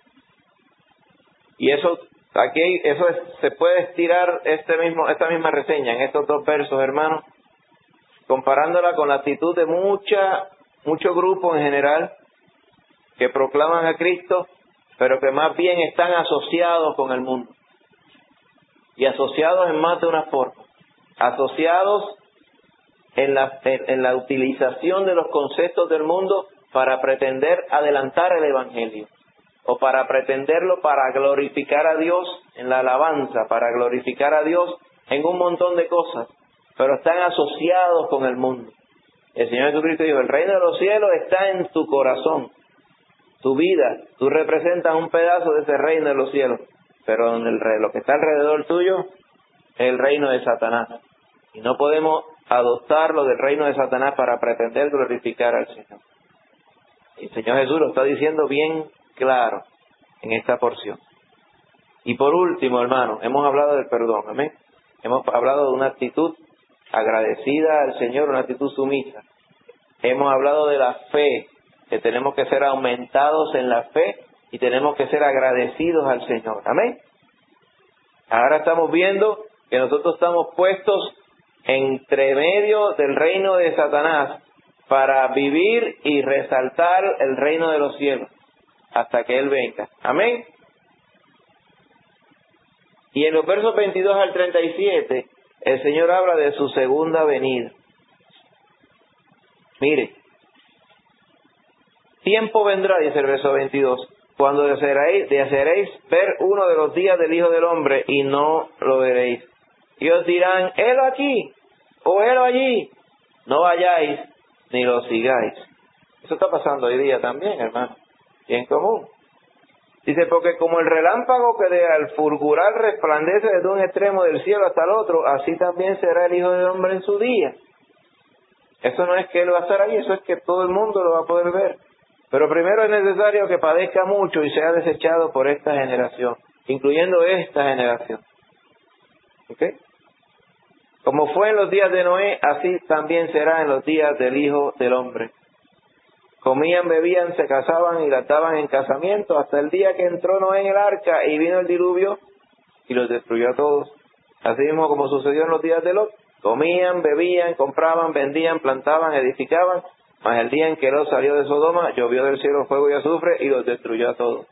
Y eso se puede estirar esta misma reseña en estos dos versos, hermanos, comparándola con la actitud de muchos grupos en general que proclaman a Cristo, pero que más bien están asociados con el mundo. Y asociados en más de una forma. Asociados en la utilización de los conceptos del mundo para pretender adelantar el Evangelio. O para pretenderlo para glorificar a Dios en la alabanza, para glorificar a Dios en un montón de cosas. Pero están asociados con el mundo. El Señor Jesucristo dijo, el reino de los cielos está en tu corazón, tu vida. Tú representas un pedazo de ese reino de los cielos, pero lo que está alrededor tuyo es el reino de Satanás. Y no podemos adoptar lo del reino de Satanás para pretender glorificar al Señor. El Señor Jesús lo está diciendo bien claro en esta porción. Y por último, hermano, hemos hablado del perdón, amén. Hemos hablado de una actitud agradecida al Señor, una actitud sumisa. Hemos hablado de la fe, que tenemos que ser aumentados en la fe y tenemos que ser agradecidos al Señor. Amén. Ahora estamos viendo que nosotros estamos puestos entre medio del reino de Satanás para vivir y resaltar el reino de los cielos hasta que Él venga. Amén. Y en los versos 22 al 37, el Señor habla de su segunda venida. Mire, tiempo vendrá, dice el verso 22, cuando desearéis ver uno de los días del Hijo del Hombre y no lo veréis. Y os dirán, helo aquí o helo allí. No vayáis ni lo sigáis. Eso está pasando hoy día también, hermano. Y en común. Dice, porque como el relámpago que al fulgurar resplandece desde un extremo del cielo hasta el otro, así también será el Hijo del Hombre en su día. Eso no es que Él va a estar ahí, eso es que todo el mundo lo va a poder ver. Pero primero es necesario que padezca mucho y sea desechado por esta generación, incluyendo esta generación. ¿Ok? Como fue en los días de Noé, así también será en los días del Hijo del Hombre. Comían, bebían, se casaban y daban en casamiento hasta el día que entró Noé en el arca y vino el diluvio y los destruyó a todos. Así mismo como sucedió en los días de Lot. Comían, bebían, compraban, vendían, plantaban, edificaban. Mas el día en que Lot salió de Sodoma, llovió del cielo fuego y azufre y los destruyó a todos.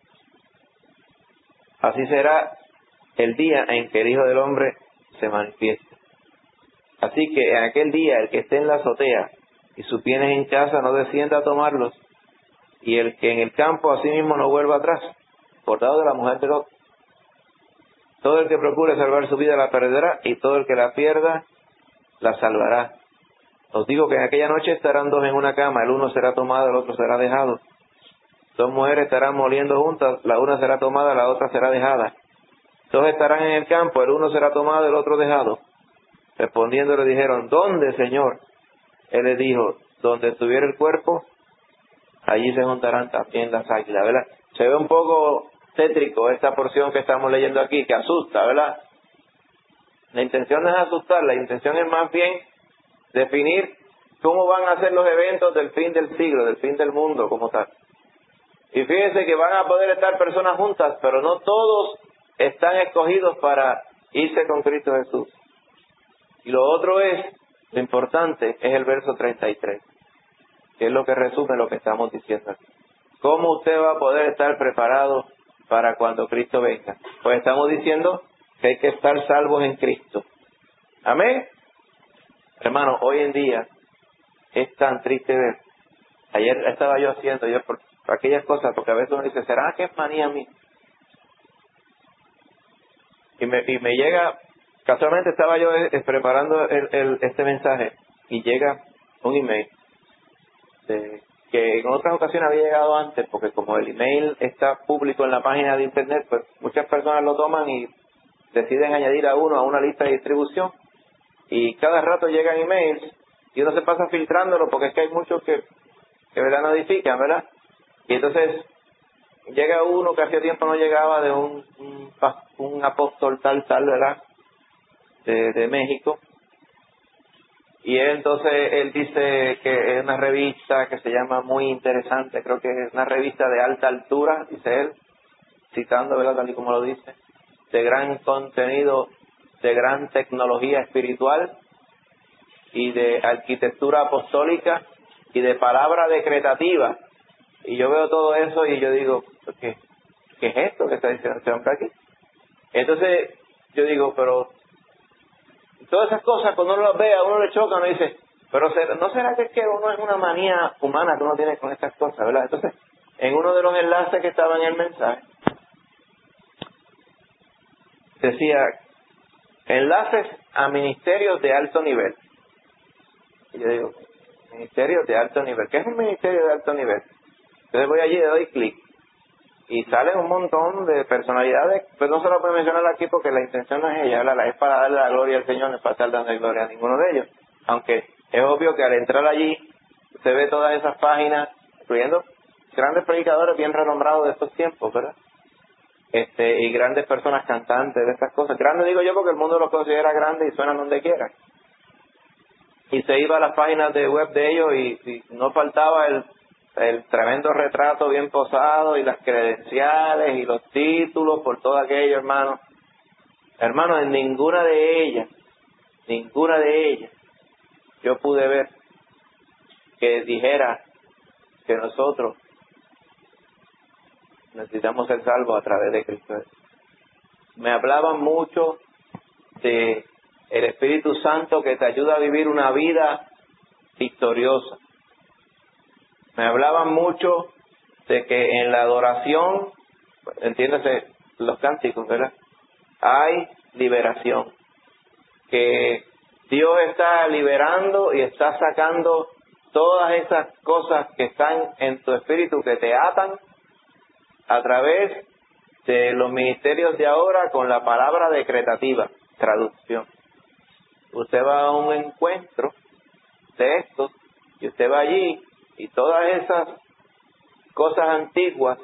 Así será el día en que el Hijo del Hombre se manifieste. Así que en aquel día el que esté en la azotea y sus bienes en casa no descienda a tomarlos, y el que en el campo asimismo no vuelva atrás, acordado de la mujer de Lot. Todo el que procure salvar su vida la perderá, y todo el que la pierda la salvará. Os digo que en aquella noche estarán dos en una cama, el uno será tomado, el otro será dejado. Dos mujeres estarán moliendo juntas, la una será tomada, la otra será dejada. Dos estarán en el campo, el uno será tomado, el otro dejado. Respondiendo le dijeron, ¿dónde, Señor? Él les dijo, donde estuviera el cuerpo, allí se juntarán también las águilas, ¿verdad? Se ve un poco tétrico esta porción que estamos leyendo aquí, que asusta, ¿verdad? La intención no es asustar, la intención es más bien definir cómo van a ser los eventos del fin del siglo, del fin del mundo como tal. Y fíjense que van a poder estar personas juntas, pero no todos están escogidos para irse con Cristo Jesús. Y lo otro es, lo importante, es el verso 33, que es lo que resume lo que estamos diciendo aquí. ¿Cómo usted va a poder estar preparado para cuando Cristo venga? Pues estamos diciendo que hay que estar salvos en Cristo. Amén. Hermano, hoy en día es tan triste ver. Ayer estaba yo haciendo por aquellas cosas, porque a veces uno dice, ¿será que es manía mía? Y me llega, casualmente estaba yo preparando este mensaje y llega un email que en otras ocasiones había llegado antes, porque como el email está público en la página de internet, pues muchas personas lo toman y deciden añadir a uno a una lista de distribución, y cada rato llegan emails y uno se pasa filtrándolo porque es que hay muchos que verdad no edifican, ¿verdad? Y entonces llega uno que hacía tiempo no llegaba de un apóstol tal, ¿verdad? De México. Y él dice que es una revista que se llama Muy Interesante, creo que es una revista de alta altura, dice él, citando, ¿verdad? Tal y como lo dice, de gran contenido, de gran tecnología espiritual y de arquitectura apostólica y de palabra decretativa. Y yo veo todo eso y yo digo, ¿qué es esto que está diciendo este hombre aquí? Entonces yo digo, pero todas esas cosas cuando uno las ve, a uno le choca, uno dice, pero ¿no será que es que uno es una manía humana que uno tiene con estas cosas, verdad? Entonces, en uno de los enlaces que estaba en el mensaje, decía, enlaces a ministerios de alto nivel. Y yo digo, ministerios de alto nivel, ¿qué es un ministerio de alto nivel? Entonces voy allí y le doy clic. Y salen un montón de personalidades, pues no se lo puedo mencionar aquí porque la intención no es ella, es para darle la gloria al Señor, no es para estar dando gloria a ninguno de ellos. Aunque es obvio que al entrar allí se ve todas esas páginas, incluyendo grandes predicadores bien renombrados de estos tiempos, ¿verdad? Y grandes personas cantantes de estas cosas. Grandes digo yo porque el mundo los considera grandes y suenan donde quiera. Y se iba a las páginas de web de ellos y no faltaba el tremendo retrato bien posado y las credenciales y los títulos por todo aquello, hermano. Hermano, en ninguna de ellas, yo pude ver que dijera que nosotros necesitamos ser salvos a través de Cristo. Me hablaban mucho de el Espíritu Santo que te ayuda a vivir una vida victoriosa. Me hablaban mucho de que en la adoración, entiéndase, los cánticos, ¿verdad? Hay liberación. Que Dios está liberando y está sacando todas esas cosas que están en tu espíritu que te atan a través de los ministerios de ahora con la palabra decretativa, traducción. Usted va a un encuentro de estos y usted va allí y todas esas cosas antiguas,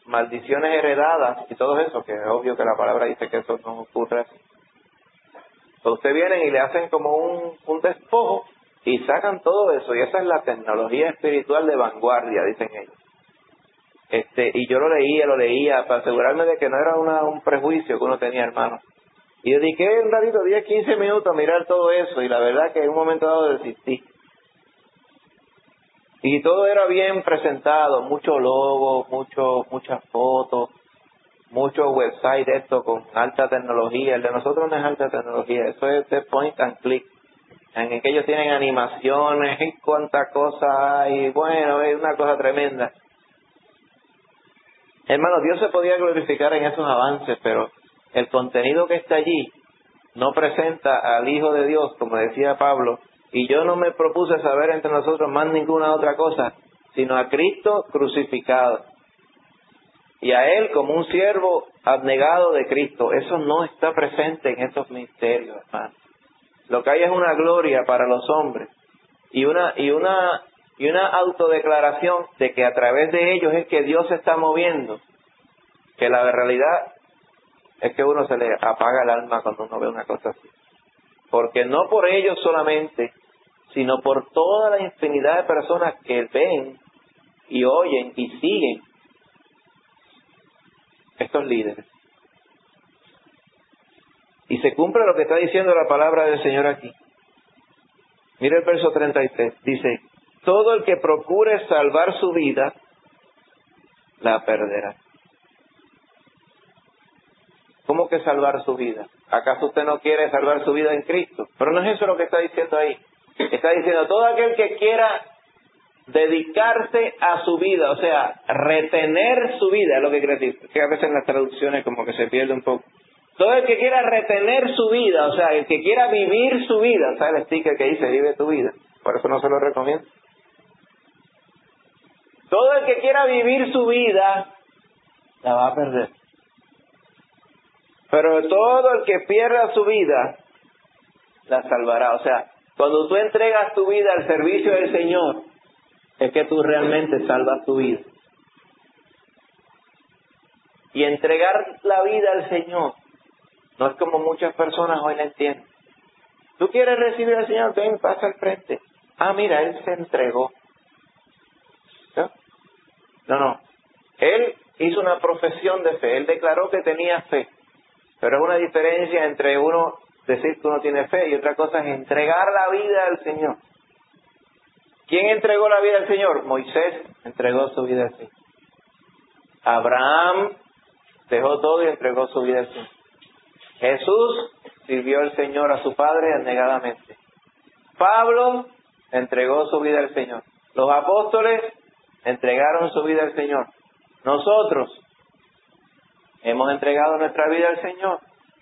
maldiciones heredadas y todo eso, que es obvio que la palabra dice que eso no ocurre así, Usted viene y le hacen como un despojo y sacan todo eso. Y esa es la tecnología espiritual de vanguardia, dicen ellos. Y yo lo leía para asegurarme de que no era un prejuicio que uno tenía, hermano. Y dediqué un ratito, 10, 15 minutos a mirar todo eso, y la verdad que en un momento dado desistí. Y todo era bien presentado, mucho logo, muchas fotos, muchos websites de esto con alta tecnología. El de nosotros no es alta tecnología, eso es de point and click. En que ellos tienen animaciones y cuántas cosas hay. Bueno, es una cosa tremenda. Hermano, Dios se podía glorificar en esos avances, pero el contenido que está allí no presenta al Hijo de Dios, como decía Pablo, y yo no me propuse saber entre nosotros más ninguna otra cosa, sino a Cristo crucificado. Y a Él como un siervo abnegado de Cristo. Eso no está presente en estos misterios, hermano. Lo que hay es una gloria para los hombres y una autodeclaración de que a través de ellos es que Dios se está moviendo. Que la realidad es que uno se le apaga el alma cuando uno ve una cosa así. Porque no por ellos solamente, sino por toda la infinidad de personas que ven y oyen y siguen estos líderes. Y se cumple lo que está diciendo la palabra del Señor aquí. Mire el verso 33. Dice, todo el que procure salvar su vida, la perderá. ¿Cómo que salvar su vida? ¿Acaso usted no quiere salvar su vida en Cristo? Pero no es eso lo que está diciendo ahí. Está diciendo, todo aquel que quiera dedicarse a su vida, o sea, retener su vida, es lo que quiere decir. Que a veces en las traducciones como que se pierde un poco. Todo el que quiera retener su vida, o sea, el que quiera vivir su vida, ¿sabe el sticker que dice vive tu vida? Por eso no se lo recomiendo. Todo el que quiera vivir su vida, la va a perder. Pero todo el que pierda su vida, la salvará. O sea, cuando tú entregas tu vida al servicio del Señor, es que tú realmente salvas tu vida. Y entregar la vida al Señor no es como muchas personas hoy la entienden. ¿Tú quieres recibir al Señor? Ven, pasa al frente. Ah, mira, Él se entregó. ¿No? No. Él hizo una profesión de fe. Él declaró que tenía fe. Pero es una diferencia entre uno decir que uno tiene fe y otra cosa es entregar la vida al Señor. ¿Quién entregó la vida al Señor? Moisés entregó su vida al Señor. Abraham dejó todo y entregó su vida al Señor. Jesús sirvió al Señor a su Padre abnegadamente. Pablo entregó su vida al Señor. Los apóstoles entregaron su vida al Señor. Nosotros hemos entregado nuestra vida al Señor.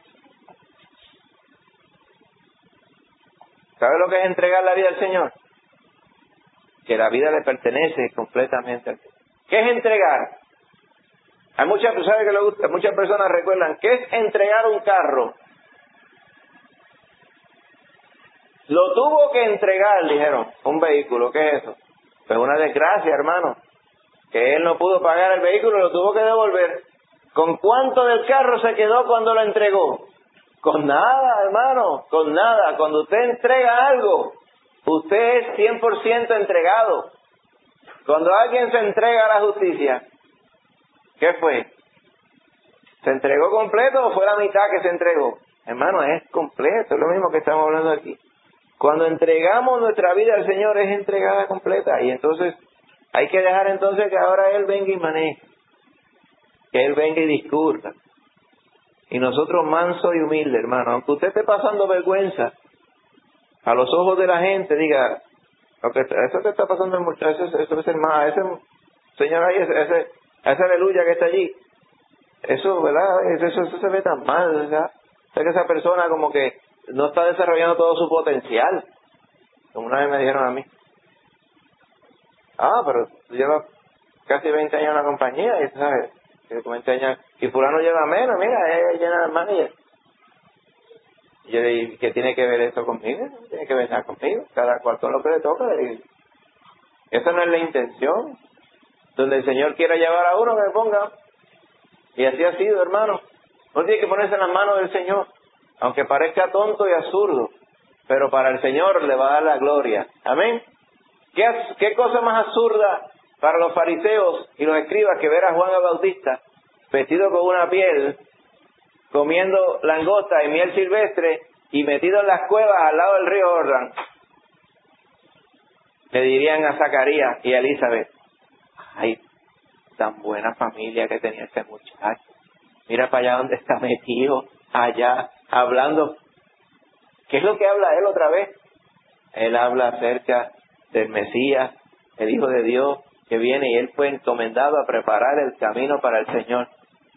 ¿Sabe lo que es entregar la vida al Señor? Que la vida le pertenece completamente al Señor. ¿Qué es entregar? Hay muchas personas que le gusta, muchas personas recuerdan, ¿qué es entregar un carro? Lo tuvo que entregar, dijeron, un vehículo, ¿qué es eso? Pues una desgracia, hermano, que él no pudo pagar el vehículo, lo tuvo que devolver. ¿Con cuánto del carro se quedó cuando lo entregó? Con nada, hermano, con nada. Cuando usted entrega algo, usted es 100% entregado. Cuando alguien se entrega a la justicia, ¿qué fue? ¿Se entregó completo o fue la mitad que se entregó? Hermano, es completo, es lo mismo que estamos hablando aquí. Cuando entregamos nuestra vida al Señor es entregada completa. Y entonces hay que dejar entonces que ahora Él venga y maneje. Que Él venga y discurra. Y nosotros manso y humilde, hermano. Aunque usted esté pasando vergüenza a los ojos de la gente, diga, eso que está pasando el muchacho, eso es el más, ese señor ahí, esa aleluya que está allí. Eso, ¿verdad? Eso se ve tan mal, ¿verdad? O sea que esa persona como que no está desarrollando todo su potencial. Como una vez me dijeron a mí. Ah, pero tú llevas casi 20 años en la compañía y sabes, 20 años, y fulano lleva menos, mira, ella llena el manager. Y yo le dije, ¿qué tiene que ver esto conmigo? Tiene que ver nada conmigo, cada cual con lo que le toca. Y esa no es la intención. Donde el Señor quiera llevar a uno, que le ponga. Y así ha sido, hermano. Uno tiene que ponerse en las manos del Señor. aunque parezca tonto y absurdo, pero para el Señor le va a dar la gloria. Amén. ¿Qué cosa más absurda para los fariseos y los escribas que ver a Juan el Bautista vestido con una piel, comiendo langosta y miel silvestre y metido en las cuevas al lado del río Jordán? Le dirían a Zacarías y a Elizabeth: ay, tan buena familia que tenía ese muchacho. Mira para allá donde está metido, allá, hablando. ¿Qué es lo que habla él otra vez? Él habla acerca del Mesías, el Hijo de Dios, que viene, y él fue encomendado a preparar el camino para el Señor.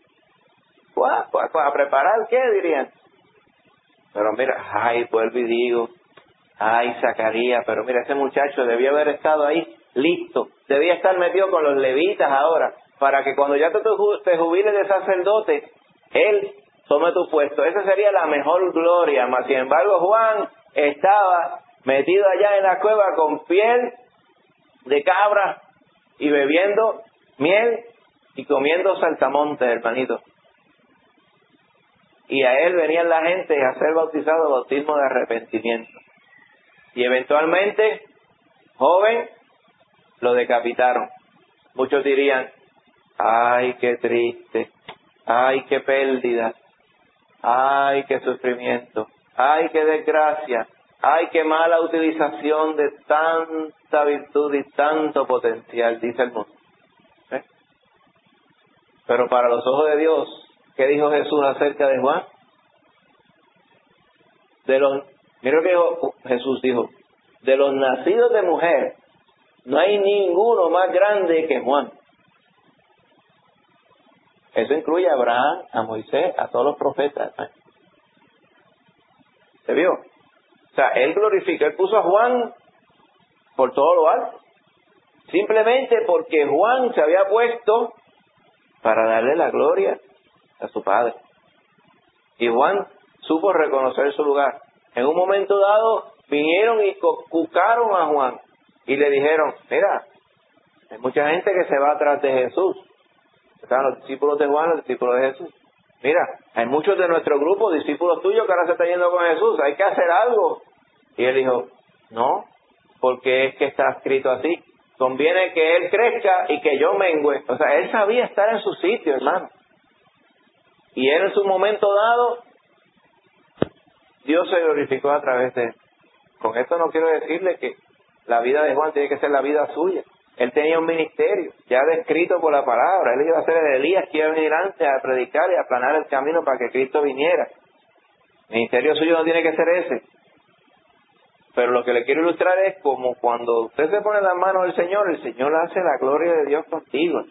¿A preparar qué dirían? Pero mira, ay, vuelvo y digo, ay, Zacarías, pero mira, ese muchacho debió haber estado ahí listo, debía estar metido con los levitas ahora, para que cuando ya te jubiles de sacerdote, él tome tu puesto. Esa sería la mejor gloria. Mas sin embargo, Juan estaba metido allá en la cueva con piel de cabra y bebiendo miel y comiendo saltamontes, hermanito. Y a él venían la gente a ser bautizado, bautismo de arrepentimiento. Y eventualmente, joven, lo decapitaron. Muchos dirían: ay, qué triste, ay, qué pérdida, ay, qué sufrimiento, ay, qué desgracia, ay, qué mala utilización de tanta virtud y tanto potencial, dice el mundo. ¿Eh? Pero para los ojos de Dios, ¿qué dijo Jesús acerca de Juan? Mira lo que Jesús dijo: de los nacidos de mujer, no hay ninguno más grande que Juan. Eso incluye a Abraham, a Moisés, a todos los profetas. ¿Se vio? O sea, él glorificó, él puso a Juan por todo lo alto. Simplemente porque Juan se había puesto para darle la gloria a su padre. Y Juan supo reconocer su lugar. En un momento dado vinieron y cucaron a Juan y le dijeron: mira, hay mucha gente que se va atrás de Jesús. Están los discípulos de Juan, los discípulos de Jesús. Mira, hay muchos de nuestro grupo, discípulos tuyos, que ahora se están yendo con Jesús. Hay que hacer algo. Y él dijo: no, porque es que está escrito así. Conviene que él crezca y que yo mengüe. O sea, él sabía estar en su sitio, hermano. Y él, en su momento dado, Dios se glorificó a través de él. Con esto no quiero decirle que la vida de Juan tiene que ser la vida suya. Él tenía un ministerio ya descrito por la palabra. Él iba a ser el Elías que iba a venir antes a predicar y a aplanar el camino para que Cristo viniera. El ministerio suyo no tiene que ser ese. Pero lo que le quiero ilustrar es como cuando usted se pone en las manos del Señor, el Señor hace la gloria de Dios contigo.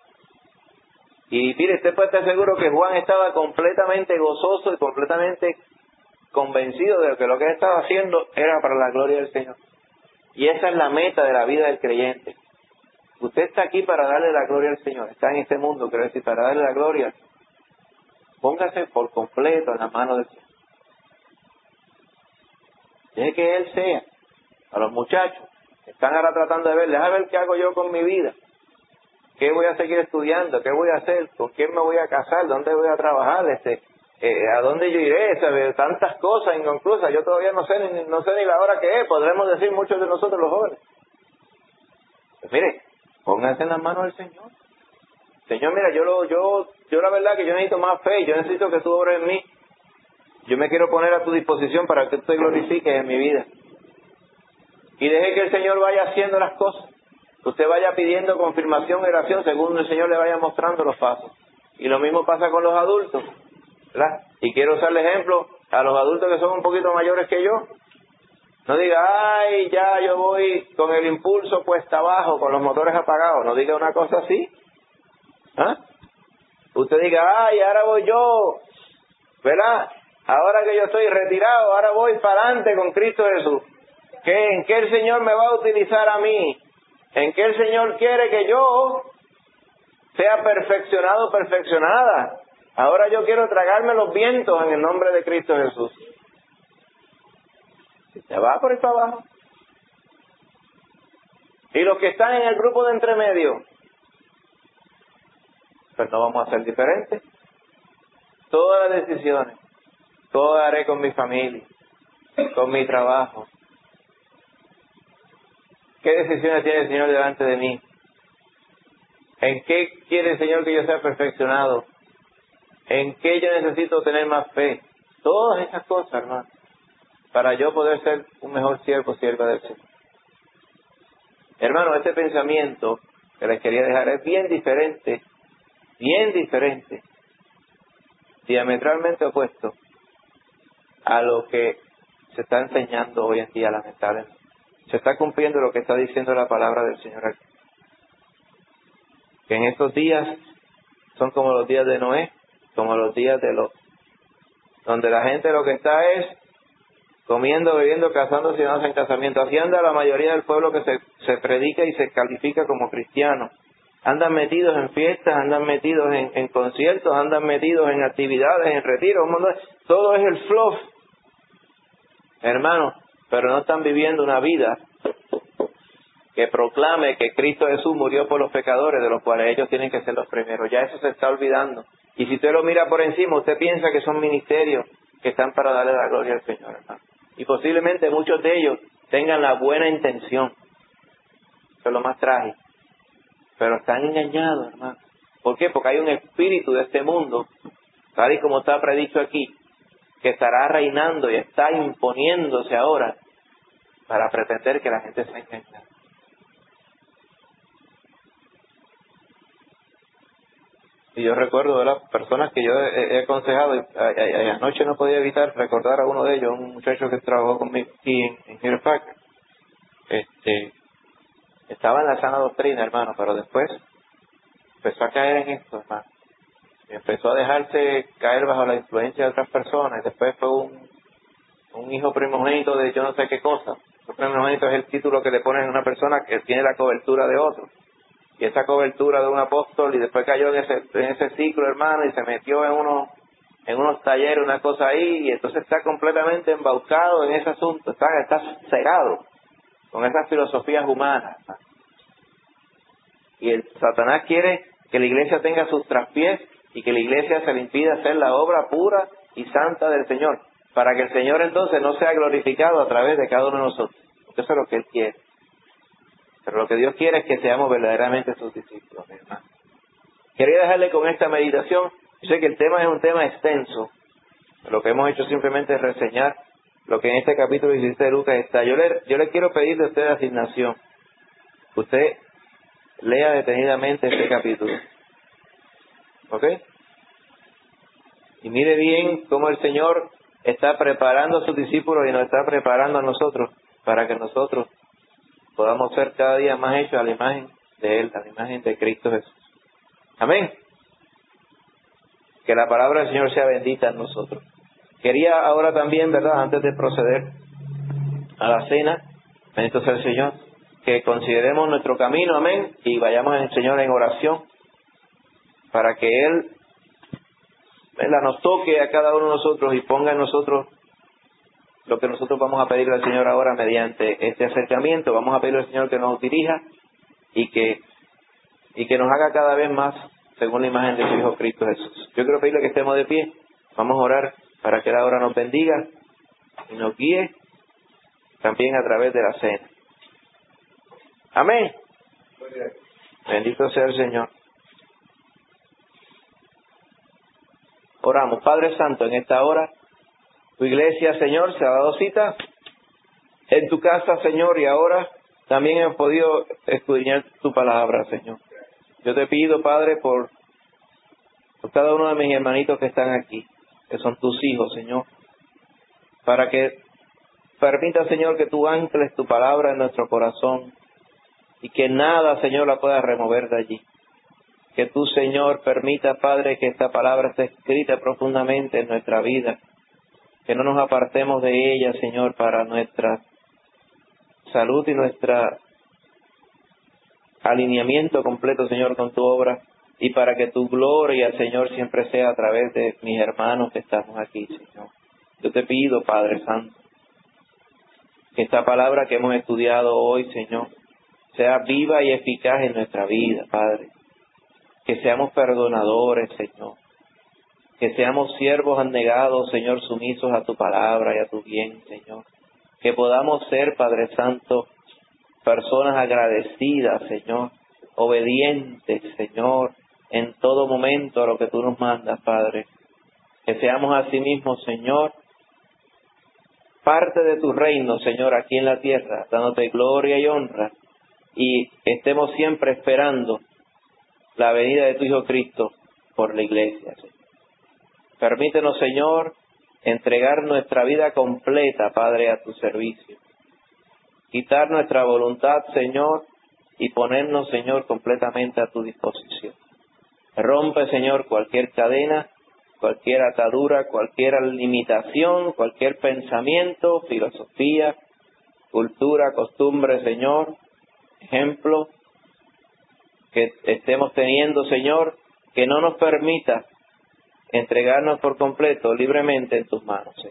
Y mire, usted puede estar seguro que Juan estaba completamente gozoso y completamente convencido de que lo que él estaba haciendo era para la gloria del Señor. Y esa es la meta de la vida del creyente. Usted está aquí para darle la gloria al Señor. Está en este mundo, quiero decir, para darle la gloria. Póngase por completo en la mano del Señor. Deje que Él sea. A los muchachos que están ahora tratando de ver, déjame ver qué hago yo con mi vida. ¿Qué voy a seguir estudiando? ¿Qué voy a hacer? ¿Con quién me voy a casar? ¿Dónde voy a trabajar? ¿A dónde yo iré? ¿Sabe? Tantas cosas inconclusas. Yo todavía no sé ni la hora que es. Podremos decir muchos de nosotros los jóvenes. Pues mire, pónganse en las manos del Señor. Señor, mira, yo la verdad que yo necesito más fe. Yo necesito que tú obres en mí. Yo me quiero poner a tu disposición para que tú te glorifiques en mi vida. Y deje que el Señor vaya haciendo las cosas. Usted vaya pidiendo confirmación y oración según el Señor le vaya mostrando los pasos. Y lo mismo pasa con los adultos, ¿verdad? Y quiero usarle ejemplo a los adultos que son un poquito mayores que yo. No diga: ay, ya yo voy con el impulso cuesta abajo, con los motores apagados. No diga una cosa así. ¿Ah? Usted diga: ay, ahora voy yo, ¿verdad? Ahora que yo estoy retirado, ahora voy para adelante con Cristo Jesús. ¿En qué el Señor me va a utilizar a mí? ¿En qué el Señor quiere que yo sea perfeccionado, perfeccionada? Ahora yo quiero tragarme los vientos en el nombre de Cristo Jesús. Se va por ahí para abajo. Y los que están en el grupo de entremedio, pues no vamos a ser diferentes. Todas las decisiones ¿Cómo haré con mi familia? ¿Con mi trabajo? ¿Qué decisiones tiene el Señor delante de mí? ¿En qué quiere el Señor que yo sea perfeccionado? ¿En qué yo necesito tener más fe? Todas esas cosas, hermano, para yo poder ser un mejor sierva del Señor. Hermano, este pensamiento que les quería dejar es bien diferente, diametralmente opuesto a lo que se está enseñando hoy en día, lamentablemente. Se está cumpliendo lo que está diciendo la palabra del Señor aquí. Que en estos días son como los días de Noé, como los días de Lot, donde la gente lo que está es comiendo, bebiendo, casándose y dándose en casamiento. Así anda la mayoría del pueblo que se predica y se califica como cristiano. Andan metidos en fiestas, andan metidos en conciertos, andan metidos en actividades, en retiros, todo es el fluff, hermano, pero no están viviendo una vida que proclame que Cristo Jesús murió por los pecadores, de los cuales ellos tienen que ser los primeros. Ya eso se está olvidando. Y si usted lo mira por encima, usted piensa que son ministerios que están para darle la gloria al Señor, hermano. Y posiblemente muchos de ellos tengan la buena intención. Eso es lo más trágico. Pero están engañados, hermano. ¿Por qué? Porque hay un espíritu de este mundo, tal y como está predicho aquí, que estará reinando y está imponiéndose ahora para pretender que la gente sea engañada. Y yo recuerdo de las personas que yo he aconsejado, y anoche no podía evitar recordar a uno de ellos, un muchacho que trabajó conmigo aquí en Hewlett Packard. Estaba en la sana doctrina, hermano, pero después empezó a caer en esto, hermano. Y empezó a dejarse caer bajo la influencia de otras personas. Y después fue un hijo primogénito de yo no sé qué cosa. Un primogénito es el título que le ponen a una persona que tiene la cobertura de otro. Y esa cobertura de un apóstol, y después cayó en ese ciclo, hermano, y se metió en unos talleres, una cosa ahí, y entonces está completamente embaucado en ese asunto, está cegado con esas filosofías humanas. Y el Satanás quiere que la iglesia tenga sus traspiés y que la iglesia se le impida hacer la obra pura y santa del Señor, para que el Señor entonces no sea glorificado a través de cada uno de nosotros. Porque eso es lo que Él quiere. Pero lo que Dios quiere es que seamos verdaderamente sus discípulos, mi hermano. Quería dejarle con esta meditación. Yo sé que el tema es un tema extenso. Lo que hemos hecho simplemente es reseñar lo que en este capítulo 17 de Lucas está. Yo le quiero pedir de usted asignación. Usted lea detenidamente este capítulo. ¿Ok? Y mire bien cómo el Señor está preparando a sus discípulos y nos está preparando a nosotros para que nosotros podamos ser cada día más hechos a la imagen de Él, a la imagen de Cristo Jesús. Amén. Que la palabra del Señor sea bendita en nosotros. Quería ahora también, ¿verdad?, antes de proceder a la cena, bendito sea el Señor, que consideremos nuestro camino, amén, y vayamos al Señor en oración para que Él, ¿verdad?, nos toque a cada uno de nosotros y ponga en nosotros lo que nosotros vamos a pedirle al Señor ahora mediante este acercamiento. Vamos a pedirle al Señor que nos dirija y que nos haga cada vez más según la imagen de su Hijo Cristo Jesús. Yo quiero pedirle que estemos de pie. Vamos a orar para que Él ahora nos bendiga y nos guíe también a través de la cena. Amén. Bendito sea el Señor. Oramos. Padre Santo, en esta hora, tu iglesia, Señor, se ha dado cita en tu casa, Señor, y ahora también hemos podido escudriñar tu palabra, Señor. Yo te pido, Padre, por cada uno de mis hermanitos que están aquí, que son tus hijos, Señor, para que permita, Señor, que tú ancles tu palabra en nuestro corazón y que nada, Señor, la pueda remover de allí. Que tú, Señor, permita, Padre, que esta palabra esté escrita profundamente en nuestra vida, que no nos apartemos de ella, Señor, para nuestra salud y nuestro alineamiento completo, Señor, con tu obra, y para que tu gloria, Señor, siempre sea a través de mis hermanos que estamos aquí, Señor. Yo te pido, Padre Santo, que esta palabra que hemos estudiado hoy, Señor, sea viva y eficaz en nuestra vida, Padre. Que seamos perdonadores, Señor. Que seamos siervos abnegados, Señor, sumisos a tu palabra y a tu bien, Señor. Que podamos ser, Padre Santo, personas agradecidas, Señor, obedientes, Señor, en todo momento a lo que tú nos mandas, Padre. Que seamos asimismo, Señor, parte de tu reino, Señor, aquí en la tierra, dándote gloria y honra, y estemos siempre esperando la venida de tu Hijo Cristo por la iglesia, Señor. Permítenos, Señor, entregar nuestra vida completa, Padre, a tu servicio. Quitar nuestra voluntad, Señor, y ponernos, Señor, completamente a tu disposición. Rompe, Señor, cualquier cadena, cualquier atadura, cualquier limitación, cualquier pensamiento, filosofía, cultura, costumbre, Señor, ejemplo que estemos teniendo, Señor, que no nos permita entregarnos por completo, libremente en tus manos, Señor.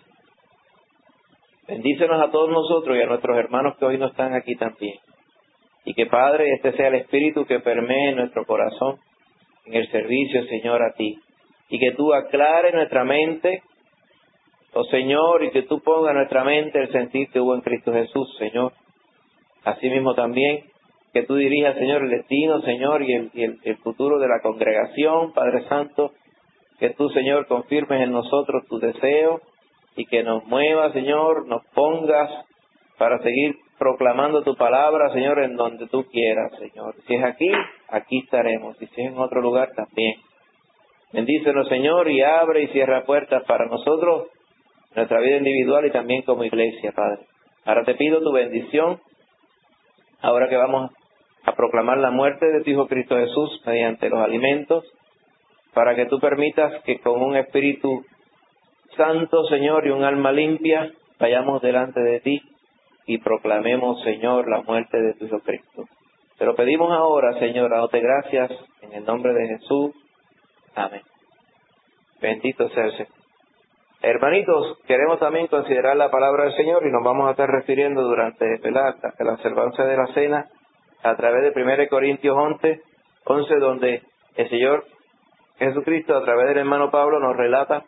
Bendícenos a todos nosotros y a nuestros hermanos que hoy no están aquí también. Y que, Padre, este sea el Espíritu que permee en nuestro corazón en el servicio, Señor, a ti. Y que tú aclares nuestra mente, oh Señor, y que tú pongas en nuestra mente el sentir que hubo en Cristo Jesús, Señor. Asimismo también, que tú dirijas, Señor, el destino, Señor, y el futuro de la congregación, Padre Santo. Que tú, Señor, confirmes en nosotros tu deseo y que nos muevas, Señor, nos pongas para seguir proclamando tu palabra, Señor, en donde tú quieras, Señor. Si es aquí, aquí estaremos. Y si es en otro lugar, también. Bendícenos, Señor, y abre y cierra puertas para nosotros, nuestra vida individual y también como iglesia, Padre. Ahora te pido tu bendición, ahora que vamos a proclamar la muerte de tu Hijo Cristo Jesús mediante los alimentos, para que tú permitas que con un espíritu santo, Señor, y un alma limpia, vayamos delante de ti y proclamemos, Señor, la muerte de tu Hijo Cristo. Te lo pedimos ahora, Señor, dándote gracias en el nombre de Jesús. Amén. Bendito sea el Señor. Hermanitos, queremos también considerar la palabra del Señor y nos vamos a estar refiriendo durante la observancia de la cena a través de 1 Corintios 11, donde el Señor Jesucristo, a través del hermano Pablo, nos relata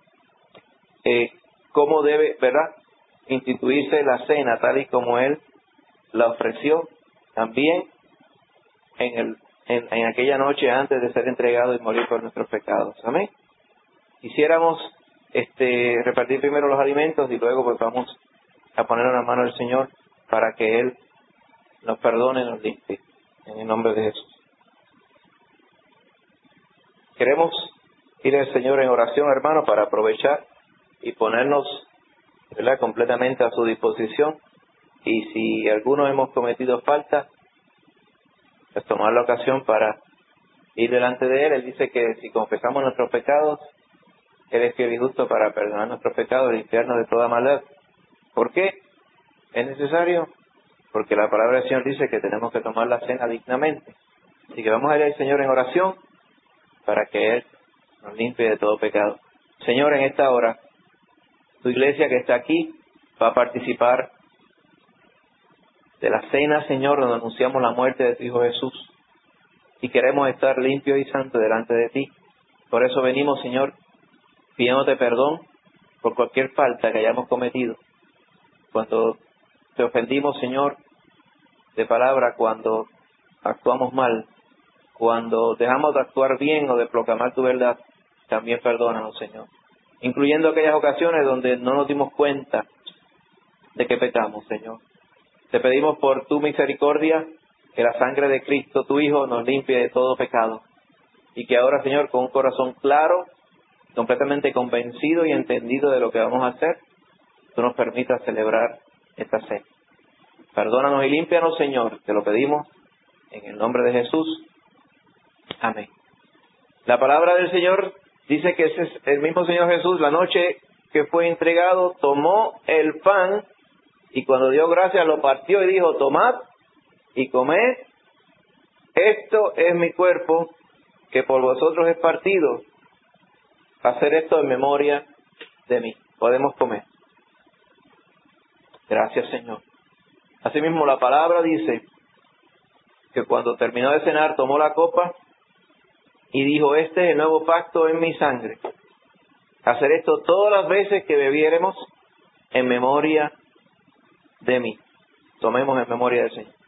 cómo debe, ¿verdad?, instituirse la cena tal y como Él la ofreció también en aquella noche antes de ser entregado y morir por nuestros pecados. Amén. Quisiéramos repartir primero los alimentos y luego pues vamos a poner en la mano del Señor para que Él nos perdone y nos limpie. En el nombre de Jesús. Queremos ir al Señor en oración, hermano, para aprovechar y ponernos, ¿verdad?, completamente a su disposición. Y si algunos hemos cometido falta, pues tomar la ocasión para ir delante de Él. Él dice que si confesamos nuestros pecados, Él es fiel y justo para perdonar nuestros pecados y limpiarnos de toda maldad. ¿Por qué es necesario? Porque la palabra del Señor dice que tenemos que tomar la cena dignamente. Así que vamos a ir al Señor en oración para que Él nos limpie de todo pecado. Señor, en esta hora, tu iglesia que está aquí va a participar de la cena, Señor, donde anunciamos la muerte de tu Hijo Jesús. Y queremos estar limpios y santos delante de ti. Por eso venimos, Señor, pidiéndote perdón por cualquier falta que hayamos cometido. Cuando te ofendimos, Señor, de palabra, cuando actuamos mal, cuando dejamos de actuar bien o de proclamar tu verdad, también perdónanos, Señor. Incluyendo aquellas ocasiones donde no nos dimos cuenta de que pecamos, Señor. Te pedimos por tu misericordia que la sangre de Cristo, tu Hijo, nos limpie de todo pecado. Y que ahora, Señor, con un corazón claro, completamente convencido y entendido de lo que vamos a hacer, tú nos permitas celebrar esta cena. Perdónanos y límpianos, Señor. Te lo pedimos en el nombre de Jesús. Amén. La palabra del Señor dice que ese es el mismo Señor Jesús, la noche que fue entregado, tomó el pan y cuando dio gracias lo partió y dijo: tomad y comed, esto es mi cuerpo que por vosotros es partido. Hacer esto en memoria de mí. Podemos comer. Gracias, Señor. Asimismo, la palabra dice que cuando terminó de cenar, tomó la copa y dijo: este es el nuevo pacto en mi sangre. hacer esto todas las veces que bebiéremos en memoria de mí. Tomemos en memoria del Señor.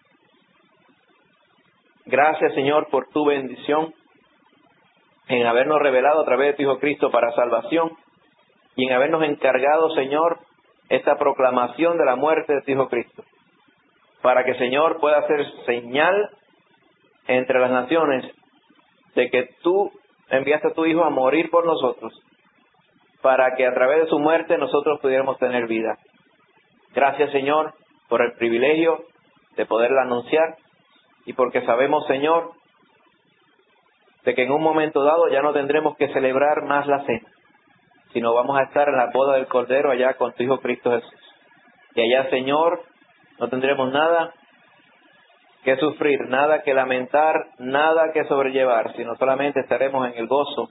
Gracias, Señor, por tu bendición en habernos revelado a través de tu Hijo Cristo para salvación y en habernos encargado, Señor, esta proclamación de la muerte de tu Hijo Cristo, para que, Señor, pueda ser señal entre las naciones de que tú enviaste a tu Hijo a morir por nosotros, para que a través de su muerte nosotros pudiéramos tener vida. Gracias, Señor, por el privilegio de poderla anunciar y porque sabemos, Señor, de que en un momento dado ya no tendremos que celebrar más la cena, sino vamos a estar en la boda del Cordero allá con tu Hijo Cristo Jesús. Y allá, Señor, no tendremos nada que sufrir, nada que lamentar, nada que sobrellevar, sino solamente estaremos en el gozo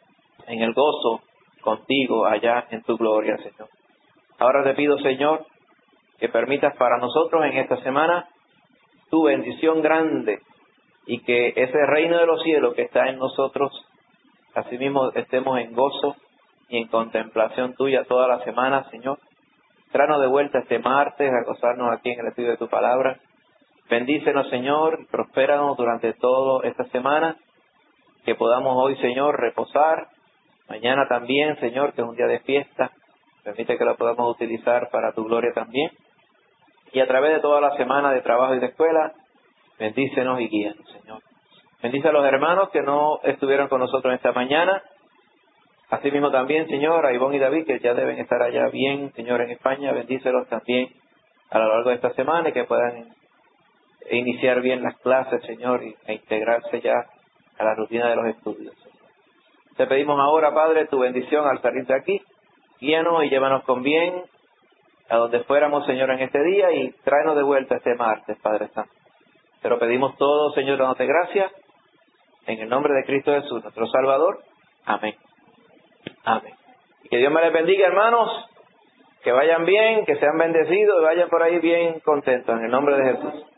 contigo allá en tu gloria, Señor. Ahora te pido, Señor, que permitas para nosotros en esta semana tu bendición grande y que ese reino de los cielos que está en nosotros, asimismo estemos en gozo y en contemplación tuya toda la semana, Señor. Tráenos de vuelta este martes a gozarnos aquí en el estudio de tu palabra. Bendícenos, Señor, y prospéranos durante toda esta semana, que podamos hoy, Señor, reposar. Mañana también, Señor, que es un día de fiesta. Permite que lo podamos utilizar para tu gloria también. Y a través de toda la semana de trabajo y de escuela, bendícenos y guíanos, Señor. Bendice a los hermanos que no estuvieron con nosotros esta mañana. Asimismo también, Señor, a Ivonne y David, que ya deben estar allá bien, Señor, en España. Bendícelos también a lo largo de esta semana y que puedan iniciar bien las clases, Señor, e integrarse ya a la rutina de los estudios, Señor. Te pedimos ahora, Padre, tu bendición al salir de aquí. Guíanos y llévanos con bien a donde fuéramos, Señor, en este día y tráenos de vuelta este martes, Padre Santo. Te lo pedimos todo, Señor, dándote gracias. En el nombre de Cristo Jesús, nuestro Salvador. Amén. Amén. Y que Dios me les bendiga, hermanos. Que vayan bien, que sean bendecidos y vayan por ahí bien contentos. En el nombre de Jesús.